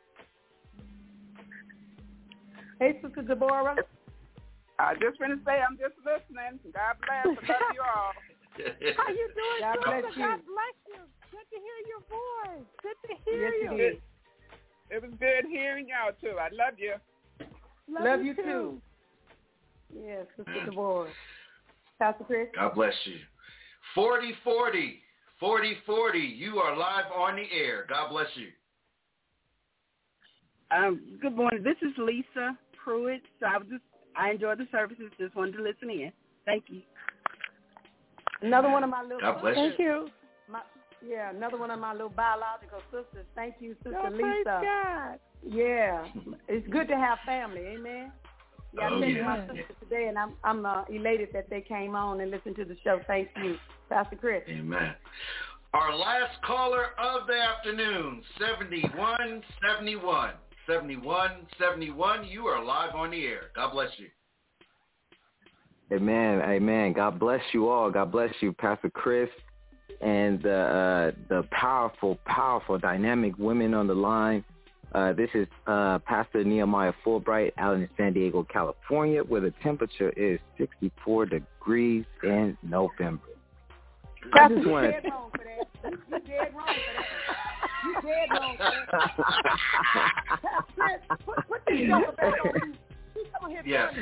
Hey, Sister Deborah. I just want to say I'm just listening. God bless. I love you all. How you doing, God bless Sister? you. God bless you. Good to hear your voice. Good to hear yes, you. It, it was good hearing y'all, too. I love you. Love, love you, too. too. Yes, Sister Deborah. Pastor Chris. God bless you. forty forty, forty forty. You are live on the air. God bless you. Um, good morning. This is Lisa Pruitt. So I was just I enjoyed the services. Just wanted to listen in. Thank you. Another one of my little God bless Thank you. My, yeah, another one of my little biological sisters. Thank you, Sister oh, Lisa. God. Yeah, it's good to have family. Amen. Yeah, oh, I texted yeah. my sister today, and I'm I'm uh, elated that they came on and listened to the show. Thank you, Pastor Chris. Amen. Our last caller of the afternoon, seventy-one seventy-one. seventy-one seventy-one. You are live on the air. God bless you. Amen. Amen. God bless you all. God bless you, Pastor Chris, and uh, uh, the powerful, powerful, dynamic women on the line. Uh, this is uh, Pastor Nehemiah Fulbright out in San Diego, California, where the temperature is sixty-four degrees in November. I just want to. You dead wrong for that. You dead wrong for that. You dead wrong for that. Pastor Chris, put, put this stuff back on. Yes.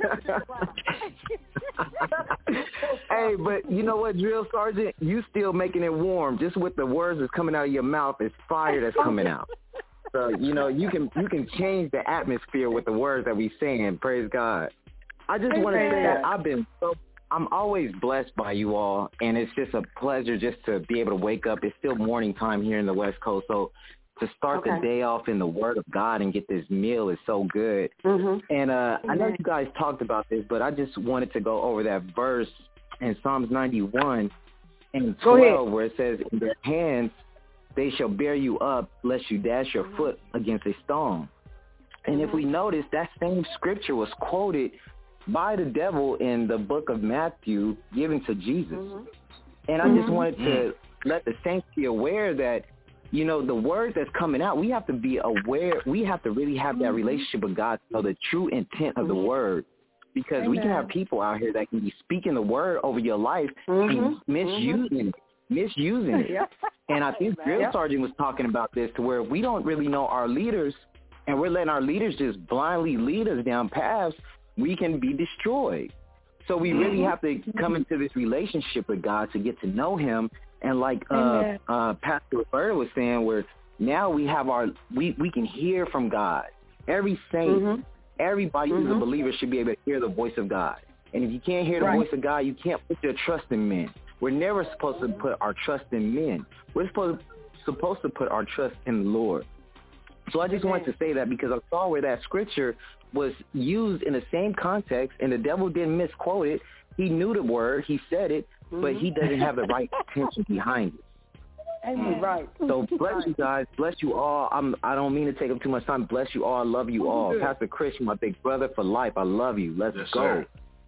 Hey, but you know what, Drill Sergeant? You still making it warm. Just with the words that's coming out of your mouth, it's fire that's coming out. So, you know, you can you can change the atmosphere with the words that we saying. Praise God. I just want to say that I've been so, I'm always blessed by you all, and it's just a pleasure just to be able to wake up. It's still morning time here in the West Coast, so to start okay. the day off in the Word of God and get this meal is so good. Mm-hmm. And uh, I know you guys talked about this, but I just wanted to go over that verse in Psalms ninety-one and twelve where it says, in their hands they shall bear you up, lest you dash your foot against a stone. And if we notice, that same scripture was quoted by the devil in the book of Matthew given to Jesus. Mm-hmm. And I just wanted to let the saints be aware that, you know, the words that's coming out, we have to be aware. We have to really have that relationship with God to know the true intent of the word. Because Amen. we can have people out here that can be speaking the word over your life mm-hmm. and misusing mm-hmm. it. Misusing it. Yep. And I think Drill yep. Sergeant was talking about this to where we don't really know our leaders and we're letting our leaders just blindly lead us down paths, we can be destroyed. So we really mm-hmm. have to come into this relationship with God to get to know him. And like uh, uh, Pastor Roberta was saying, where now we have our, we, we can hear from God. Every saint, mm-hmm. everybody mm-hmm. who's a believer should be able to hear the voice of God. And if you can't hear the right. voice of God, you can't put your trust in men. We're never supposed to put our trust in men. We're supposed supposed to put our trust in the Lord. So I just okay. wanted to say that because I saw where that scripture was used in the same context, and the devil didn't misquote it. He knew the word, he said it, mm-hmm. but he doesn't have the right intention behind it. Amen. Right. So bless right. you guys. Bless you all. I'm, I don't mean to take up too much time. Bless you all. I love you all. Good. Pastor Chris, my big brother for life. I love you. Let's yes, go. Sir.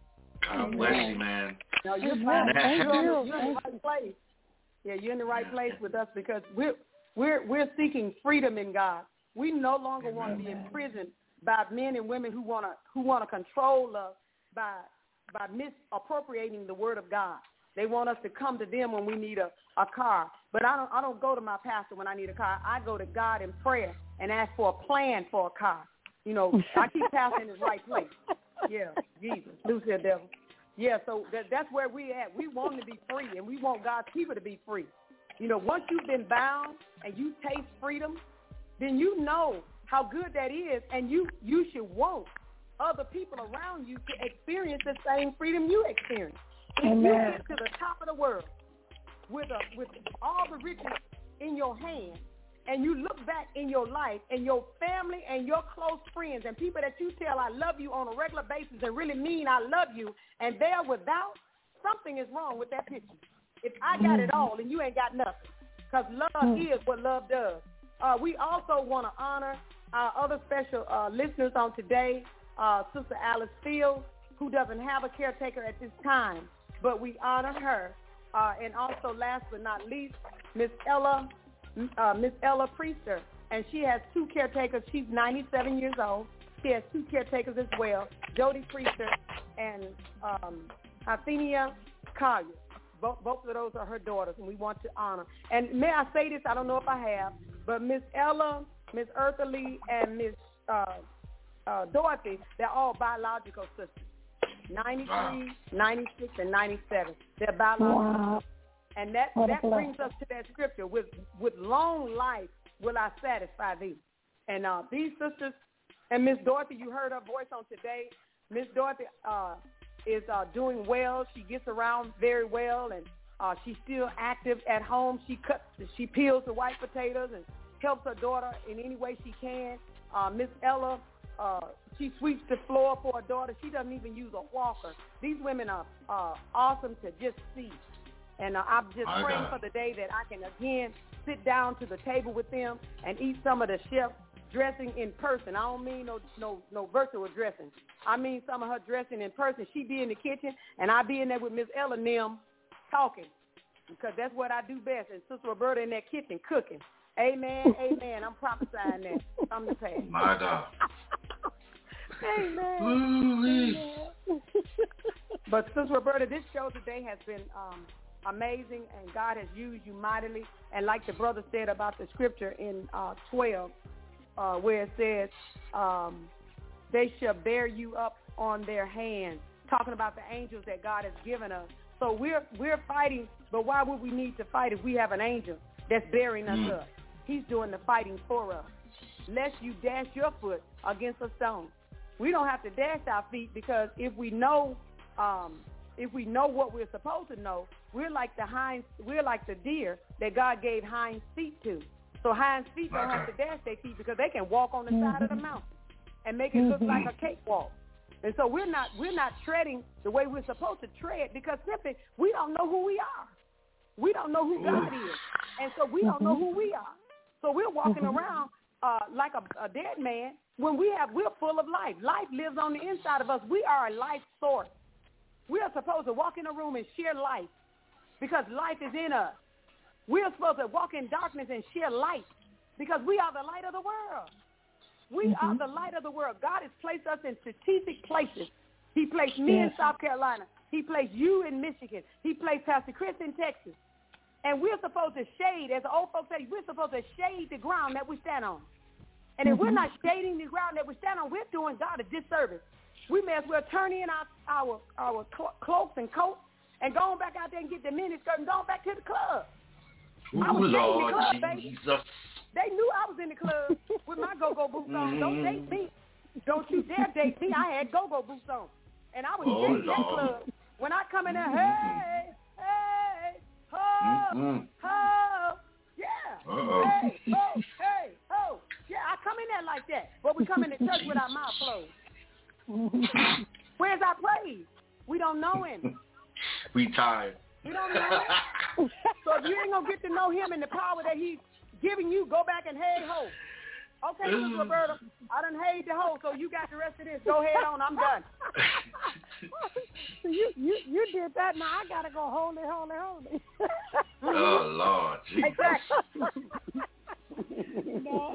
God bless you, man. No, you're fine. You're, you're in the right place. Yeah, you're in the right place with us because we're we're we're seeking freedom in God. We no longer Amen. want to be imprisoned by men and women who want to who want to control us by by misappropriating the word of God. They want us to come to them when we need a, a car. But I don't I don't go to my pastor when I need a car. I go to God in prayer and ask for a plan for a car. You know, I keep pastor in his right place. Yeah, Jesus, loose your devil. Yeah, so that, that's where we at. We want to be free, and we want God's people to be free. You know, once you've been bound and you taste freedom, then you know how good that is, and you, you should want other people around you to experience the same freedom you experience. If Amen. you get to the top of the world with a, with all the riches in your hand, and you look back in your life and your family and your close friends and people that you tell I love you on a regular basis and really mean I love you, and they're without, something is wrong with that picture. If I got it all and you ain't got nothing, because love is what love does. Uh, we also want to honor our other special uh, listeners on today, uh, Sister Alice Fields. who doesn't have a caretaker at this time, but we honor her. Uh, and also, last but not least, Miss Ella, uh, Miss Ella Priester, and she has two caretakers. She's ninety-seven years old. She has two caretakers as well, Jody Priester and um, Athenia Collier. Both, both of those are her daughters, and we want to honor. And may I say this? I don't know if I have, but Miss Ella, Miss Eartha Lee, and Miss uh, uh, Dorothy, they're all biological sisters. ninety-three, wow. ninety-six, and ninety-seven. They're biological. Wow. And that, that brings us to that scripture. With with long life will I satisfy thee. And uh, these sisters, and Miss Dorothy, you heard her voice on today. Miss Dorothy uh, is uh, doing well. She gets around very well, and uh, she's still active at home. She cuts, she peels the white potatoes and helps her daughter in any way she can. Uh, Miss Ella, uh, she sweeps the floor for her daughter. She doesn't even use a walker. These women are uh, awesome to just see. And uh, I'm just My praying God. for the day that I can again sit down to the table with them and eat some of the chef dressing in person. I don't mean no no no virtual dressing. I mean some of her dressing in person. She be in the kitchen and I be in there with Miss Ella Nim talking, because that's what I do best. And Sister Roberta in that kitchen cooking. Amen, amen. I'm prophesying that. I'm the past. My God. Amen. Amen. But Sister Roberta, this show today has been um, amazing, and God has used you mightily. And like the brother said about the scripture in uh, twelve, uh, where it says, um, they shall bear you up on their hands, talking about the angels that God has given us. So we're we're fighting, but why would we need to fight if we have an angel that's bearing us mm. up? He's doing the fighting for us. Lest you dash your foot against a stone. We don't have to dash our feet, because if we know, um, if we know what we're supposed to know, we're like the hind, we're like the deer that God gave hind feet to. So hind feet don't have to dash their feet, because they can walk on the mm-hmm. side of the mountain and make it look mm-hmm. like a cakewalk. And so we're not we're not treading the way we're supposed to tread, because simply we don't know who we are. We don't know who God is, and so we don't know who we are. So we're walking mm-hmm. around uh, like a, a dead man when we have we're full of life. Life lives on the inside of us. We are a life source. We are supposed to walk in a room and share life, because life is in us. We are supposed to walk in darkness and share light, because we are the light of the world. We mm-hmm. are the light of the world. God has placed us in strategic places. He placed me yes. in South Carolina. He placed you in Michigan. He placed Pastor Chris in Texas. And we're supposed to shade, as the old folks say, we're supposed to shade the ground that we stand on. And if mm-hmm. we're not shading the ground that we stand on, we're doing God a disservice. We may as well turn in our our, our clo- cloaks and coats and go on back out there and get the mini skirt and go on back to the club. Ooh, I was Lord, in the club, Jesus. baby. They knew I was in the club with my go-go boots on. Mm-hmm. Don't date me. Don't you dare date me. I had go-go boots on. And I was oh, in that club. When I come in there, hey, hey, ho, mm-hmm. ho, yeah. Uh-oh. Hey, ho, hey, ho. Yeah, I come in there like that. But we come in the church with our mouth closed. Where's our praise? We don't know him. We tired. We don't know him. So if you ain't going to get to know him and the power that he's giving you, go back and hey ho. Okay, Sister Roberta, I done hayed the hoe, so you got the rest of this. Go ahead on, I'm done. you you you did that, now I gotta go holy, holy, holy. Oh Lord, Jesus. Exactly. No,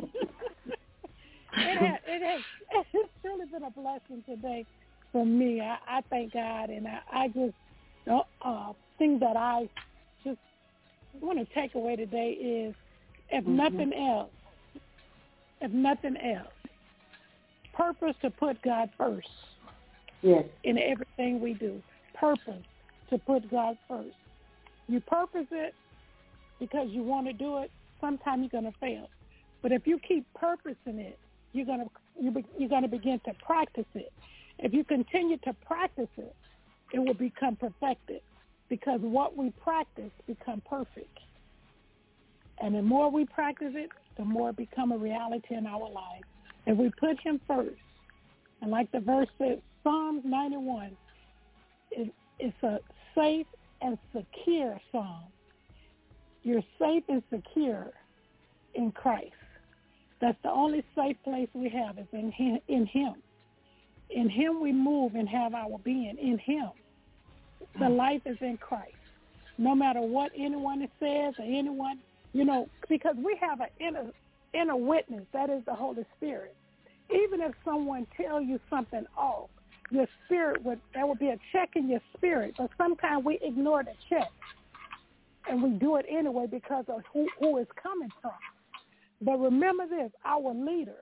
it has it has it's truly been a blessing today for me. I, I thank God, and I, I just uh, uh think that I just want to take away today is, if mm-hmm. nothing else, if nothing else, purpose to put God first. Yes. In everything we do. Purpose to put God first. You purpose it because you want to do it, sometimes you're going to fail. But if you keep purposing it, you're going to you be, you're going to begin to practice it. If you continue to practice it, it will become perfected, because what we practice become perfect. And the more we practice it, the more it become a reality in our life. If we put him first, and like the verse says, Psalms ninety-one, it, it's a safe and secure psalm. You're safe and secure in Christ. That's the only safe place we have, is in him. In him. In him we move and have our being. In him. The life is in Christ. No matter what anyone says or anyone, you know, because we have an inner, inner witness. That is the Holy Spirit. Even if someone tells you something off, your spirit would, there would be a check in your spirit. But sometimes we ignore the check. And we do it anyway because of who, who it's coming from. But remember this, our leader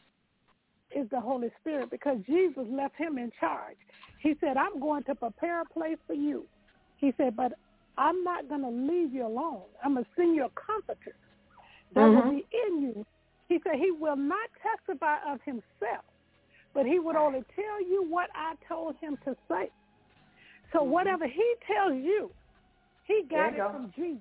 is the Holy Spirit because Jesus left him in charge. He said, I'm going to prepare a place for you. He said, but I'm not going to leave you alone. I'm going to send you a comforter that mm-hmm. will be in you. He said he will not testify of himself, but he would only tell you what I told him to say. So mm-hmm. whatever he tells you, he got it go. from Jesus.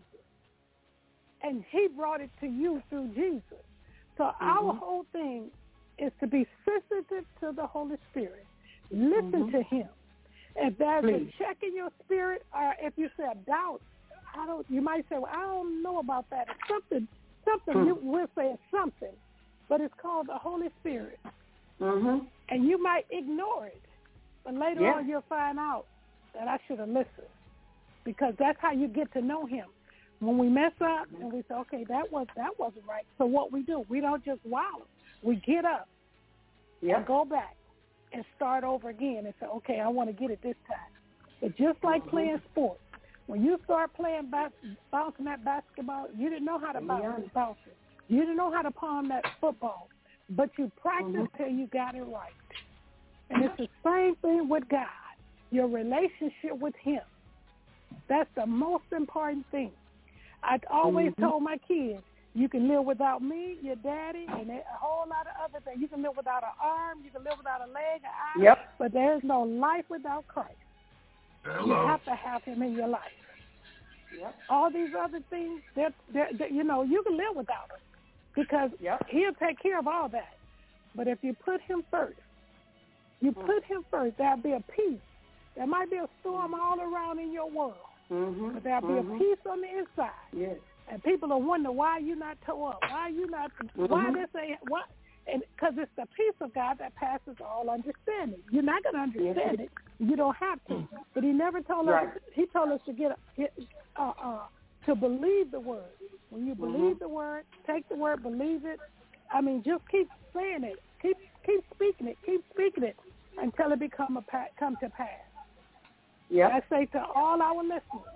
And he brought it to you through Jesus. So mm-hmm. our whole thing is to be sensitive to the Holy Spirit. Listen mm-hmm. to him. If there's Please. a check in your spirit, or if you say a doubt, I don't. You might say, "Well, I don't know about that." It's something, something mm-hmm. you will say it's something, but it's called the Holy Spirit, mm-hmm. and you might ignore it, but later yeah. on you'll find out that I should have listened, because that's how you get to know him. When we mess up and we say, "Okay, that was that wasn't right," so what we do, we don't just wallow. We get up yep. and go back and start over again and say, okay, I want to get it this time. But just like mm-hmm. playing sports, when you start playing bas- bouncing that basketball, you didn't know how to bounce, yeah. bounce it. You didn't know how to palm that football, but you practiced mm-hmm. till you got it right. And it's the same thing with God, your relationship with him. That's the most important thing. I always mm-hmm. told my kids, you can live without me, your daddy, and a whole lot of other things. You can live without an arm. You can live without a leg, an eye. Yep. But there's no life without Christ. Hello. You have to have him in your life. Yep. All these other things, they're, they're, they're, you know, you can live without him because yep. he'll take care of all that. But if you put him first, you mm-hmm. put him first, there'll be a peace. There might be a storm all around in your world, mm-hmm. but there'll mm-hmm. be a peace on the inside. Yes. And people are wondering why you not tore up, why you not, mm-hmm. why this ain't, what, and because it's the peace of God that passes all understanding. You're not going to understand yes. it. You don't have to. But he never told right. us, he told us to get, get uh, uh, to believe the word. When you believe mm-hmm. the word, take the word, believe it. I mean, just keep saying it. Keep keep speaking it. Keep speaking it until it become a come to pass. Yep. I say to all our listeners,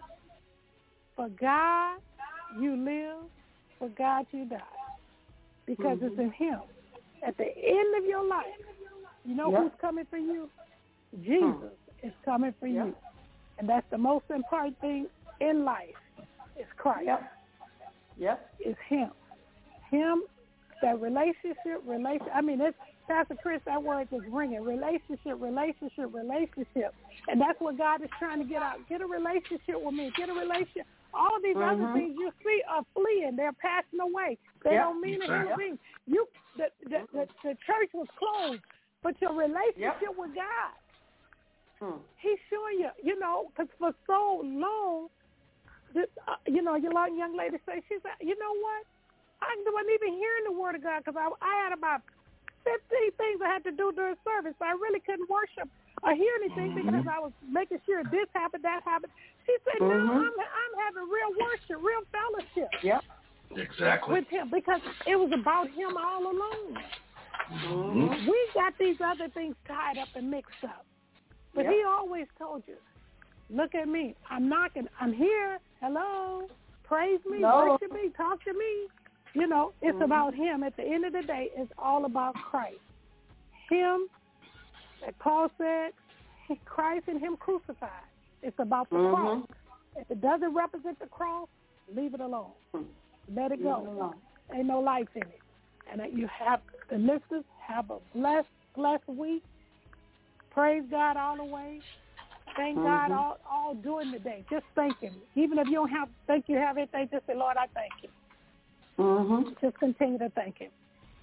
for God you live, for God you die, because mm-hmm. it's in him. At the end of your life, you know yep. who's coming for you? Jesus hmm. is coming for yep. you. And that's the most important thing in life is Christ. Yep. Yep. It's him. Him, that relationship, relation. I mean, it's, Pastor Chris, that word is ringing. Relationship, relationship, relationship. And that's what God is trying to get out. Get a relationship with me. Get a relationship. All these mm-hmm. other things you see are fleeing. They're passing away. They yep. don't mean a hell thing. You, the, the, the, the church was closed, but your relationship yep. with God, hmm. he's showing you, you know, because for so long, this, uh, you know, your young lady say, she said, you know what? I wasn't even hearing the word of God because I, I had about fifteen things I had to do during service. So I really couldn't worship or hear anything mm-hmm. because I was making sure this happened, that happened. She said, mm-hmm. no, I'm, I'm having real worship, real fellowship. Yep. Exactly. With him because it was about him all along. Mm-hmm. We got these other things tied up and mixed up. But yep. he always told you, look at me. I'm knocking. I'm here. Hello. Praise me. No. Worship me. Talk to me. You know, it's mm-hmm. about him. At the end of the day, it's all about Christ. Him, like Paul said, Christ and him crucified. It's about the mm-hmm. cross. If it doesn't represent the cross, leave it alone. Let it go. It Ain't no life in it. And you have, the listeners, have a blessed, blessed week. Praise God all the way. Thank mm-hmm. God all, all during the day. Just thank him. Even if you don't have think you have anything, just say, Lord, I thank you. Mm-hmm. Just continue to thank him.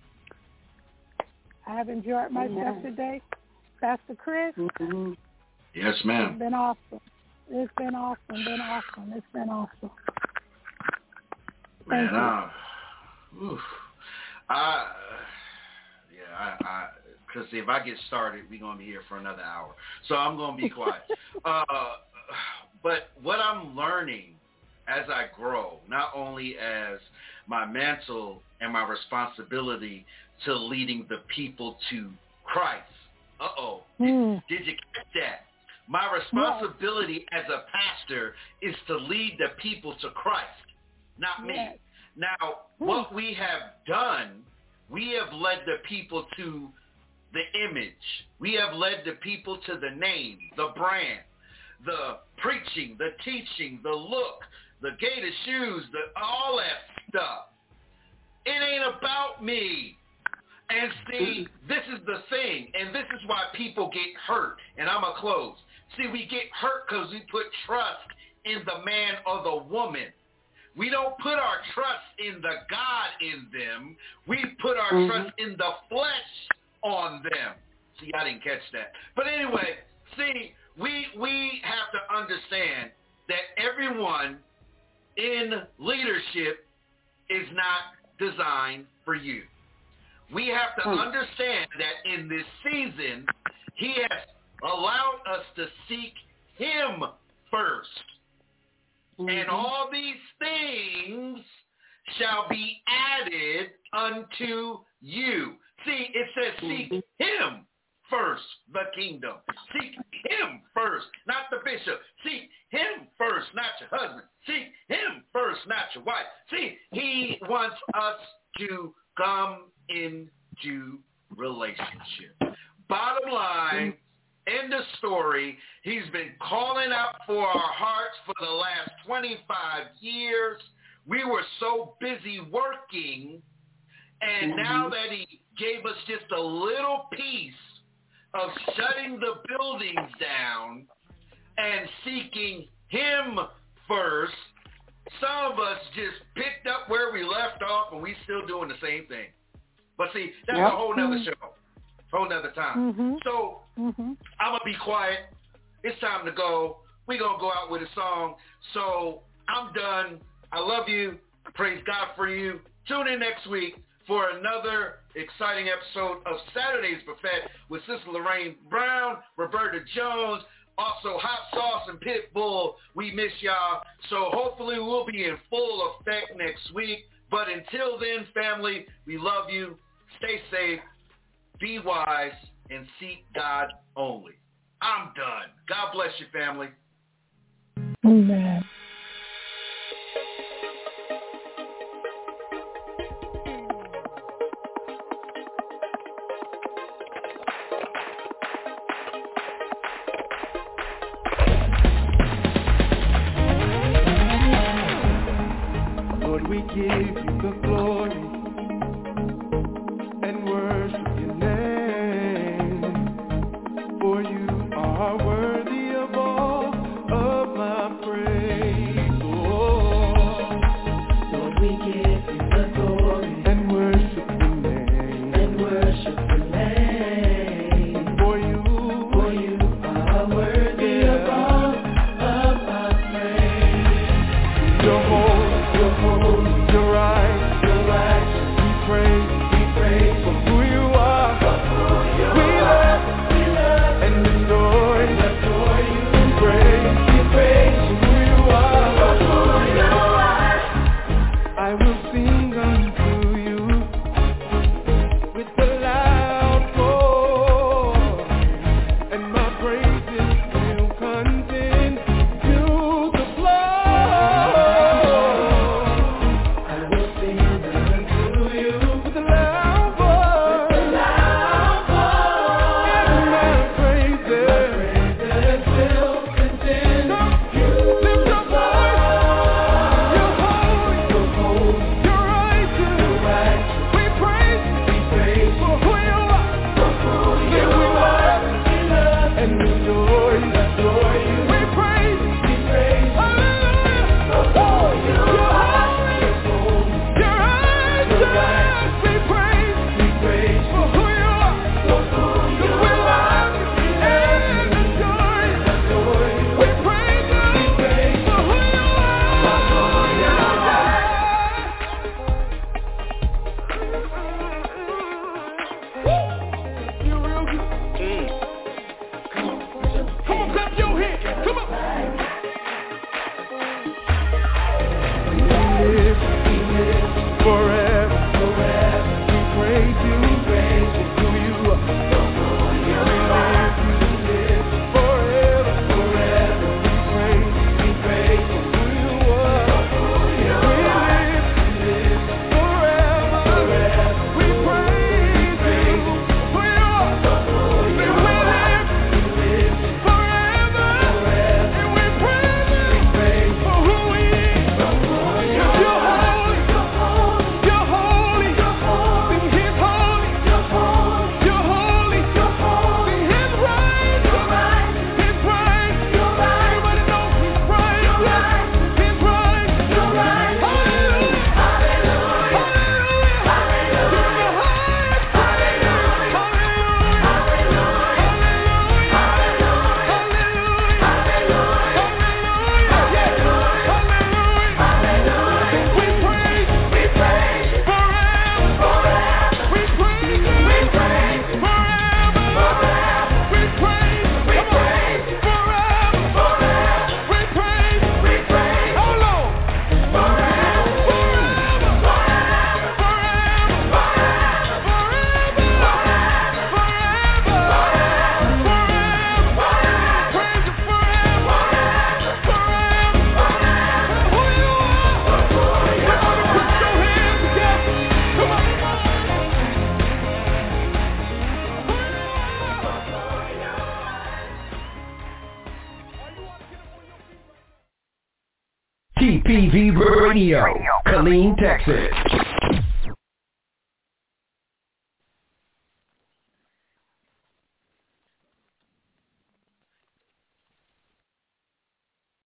I have enjoyed myself mm-hmm. today. Pastor Chris. Mm-hmm. Yes, ma'am. It's been awesome. It's been awesome. Been awesome. It's been awesome. Man, Thank you. uh, oof. I, yeah, I, I, because if I get started, we're going to be here for another hour. So I'm going to be quiet. uh, but what I'm learning as I grow, not only as my mantle and my responsibility to leading the people to Christ. Uh-oh. Mm. Did, did you catch that? My responsibility yes. as a pastor is to lead the people to Christ, not me. Yes. Now, mm. what we have done, we have led the people to the image. We have led the people to the name, the brand, the preaching, the teaching, the look, the gator shoes, the all that stuff. It ain't about me. And see, this is the thing, and this is why people get hurt, and I'm going to close. See, we get hurt because we put trust in the man or the woman. We don't put our trust in the God in them. We put our mm-hmm. trust in the flesh on them. See, I didn't catch that. But anyway, see, we we have to understand that everyone in leadership is not designed for you. We have to understand that in this season, he has allowed us to seek him first. Mm-hmm. And all these things shall be added unto you. See, it says seek mm-hmm. him first, the kingdom. Seek him first, not the bishop. Seek him first, not your husband. Seek him first, not your wife. See, he wants us to come into relationship. Bottom line, end of story, he's been calling out for our hearts for the last twenty-five years. We were so busy working, and mm-hmm. now that he gave us just a little piece of shutting the buildings down and seeking him first, some of us just picked up where we left off, and we still doing the same thing. But see, that's yep. a whole nother show, whole nother time. Mm-hmm. So mm-hmm. I'm going to be quiet. It's time to go. We're going to go out with a song. So I'm done. I love you. Praise God for you. Tune in next week for another exciting episode of Saturday's Buffet with Sister Lorraine Brown, Roberta Jones, also Hot Sauce and Pitbull. We miss y'all. So hopefully we'll be in full effect next week. But until then, family, we love you. Stay safe, be wise, and seek God only. I'm done. God bless you, family. Amen. Lord, we give you the glory and worship your name, for you are worthy of all of my praise. Oh, Lord, we give you the glory and worship your name, and worship your name, for you, for you are worthy yeah. of all of my praise. You're holy, you're holy, you're right. T P V Radio, Killeen, Texas.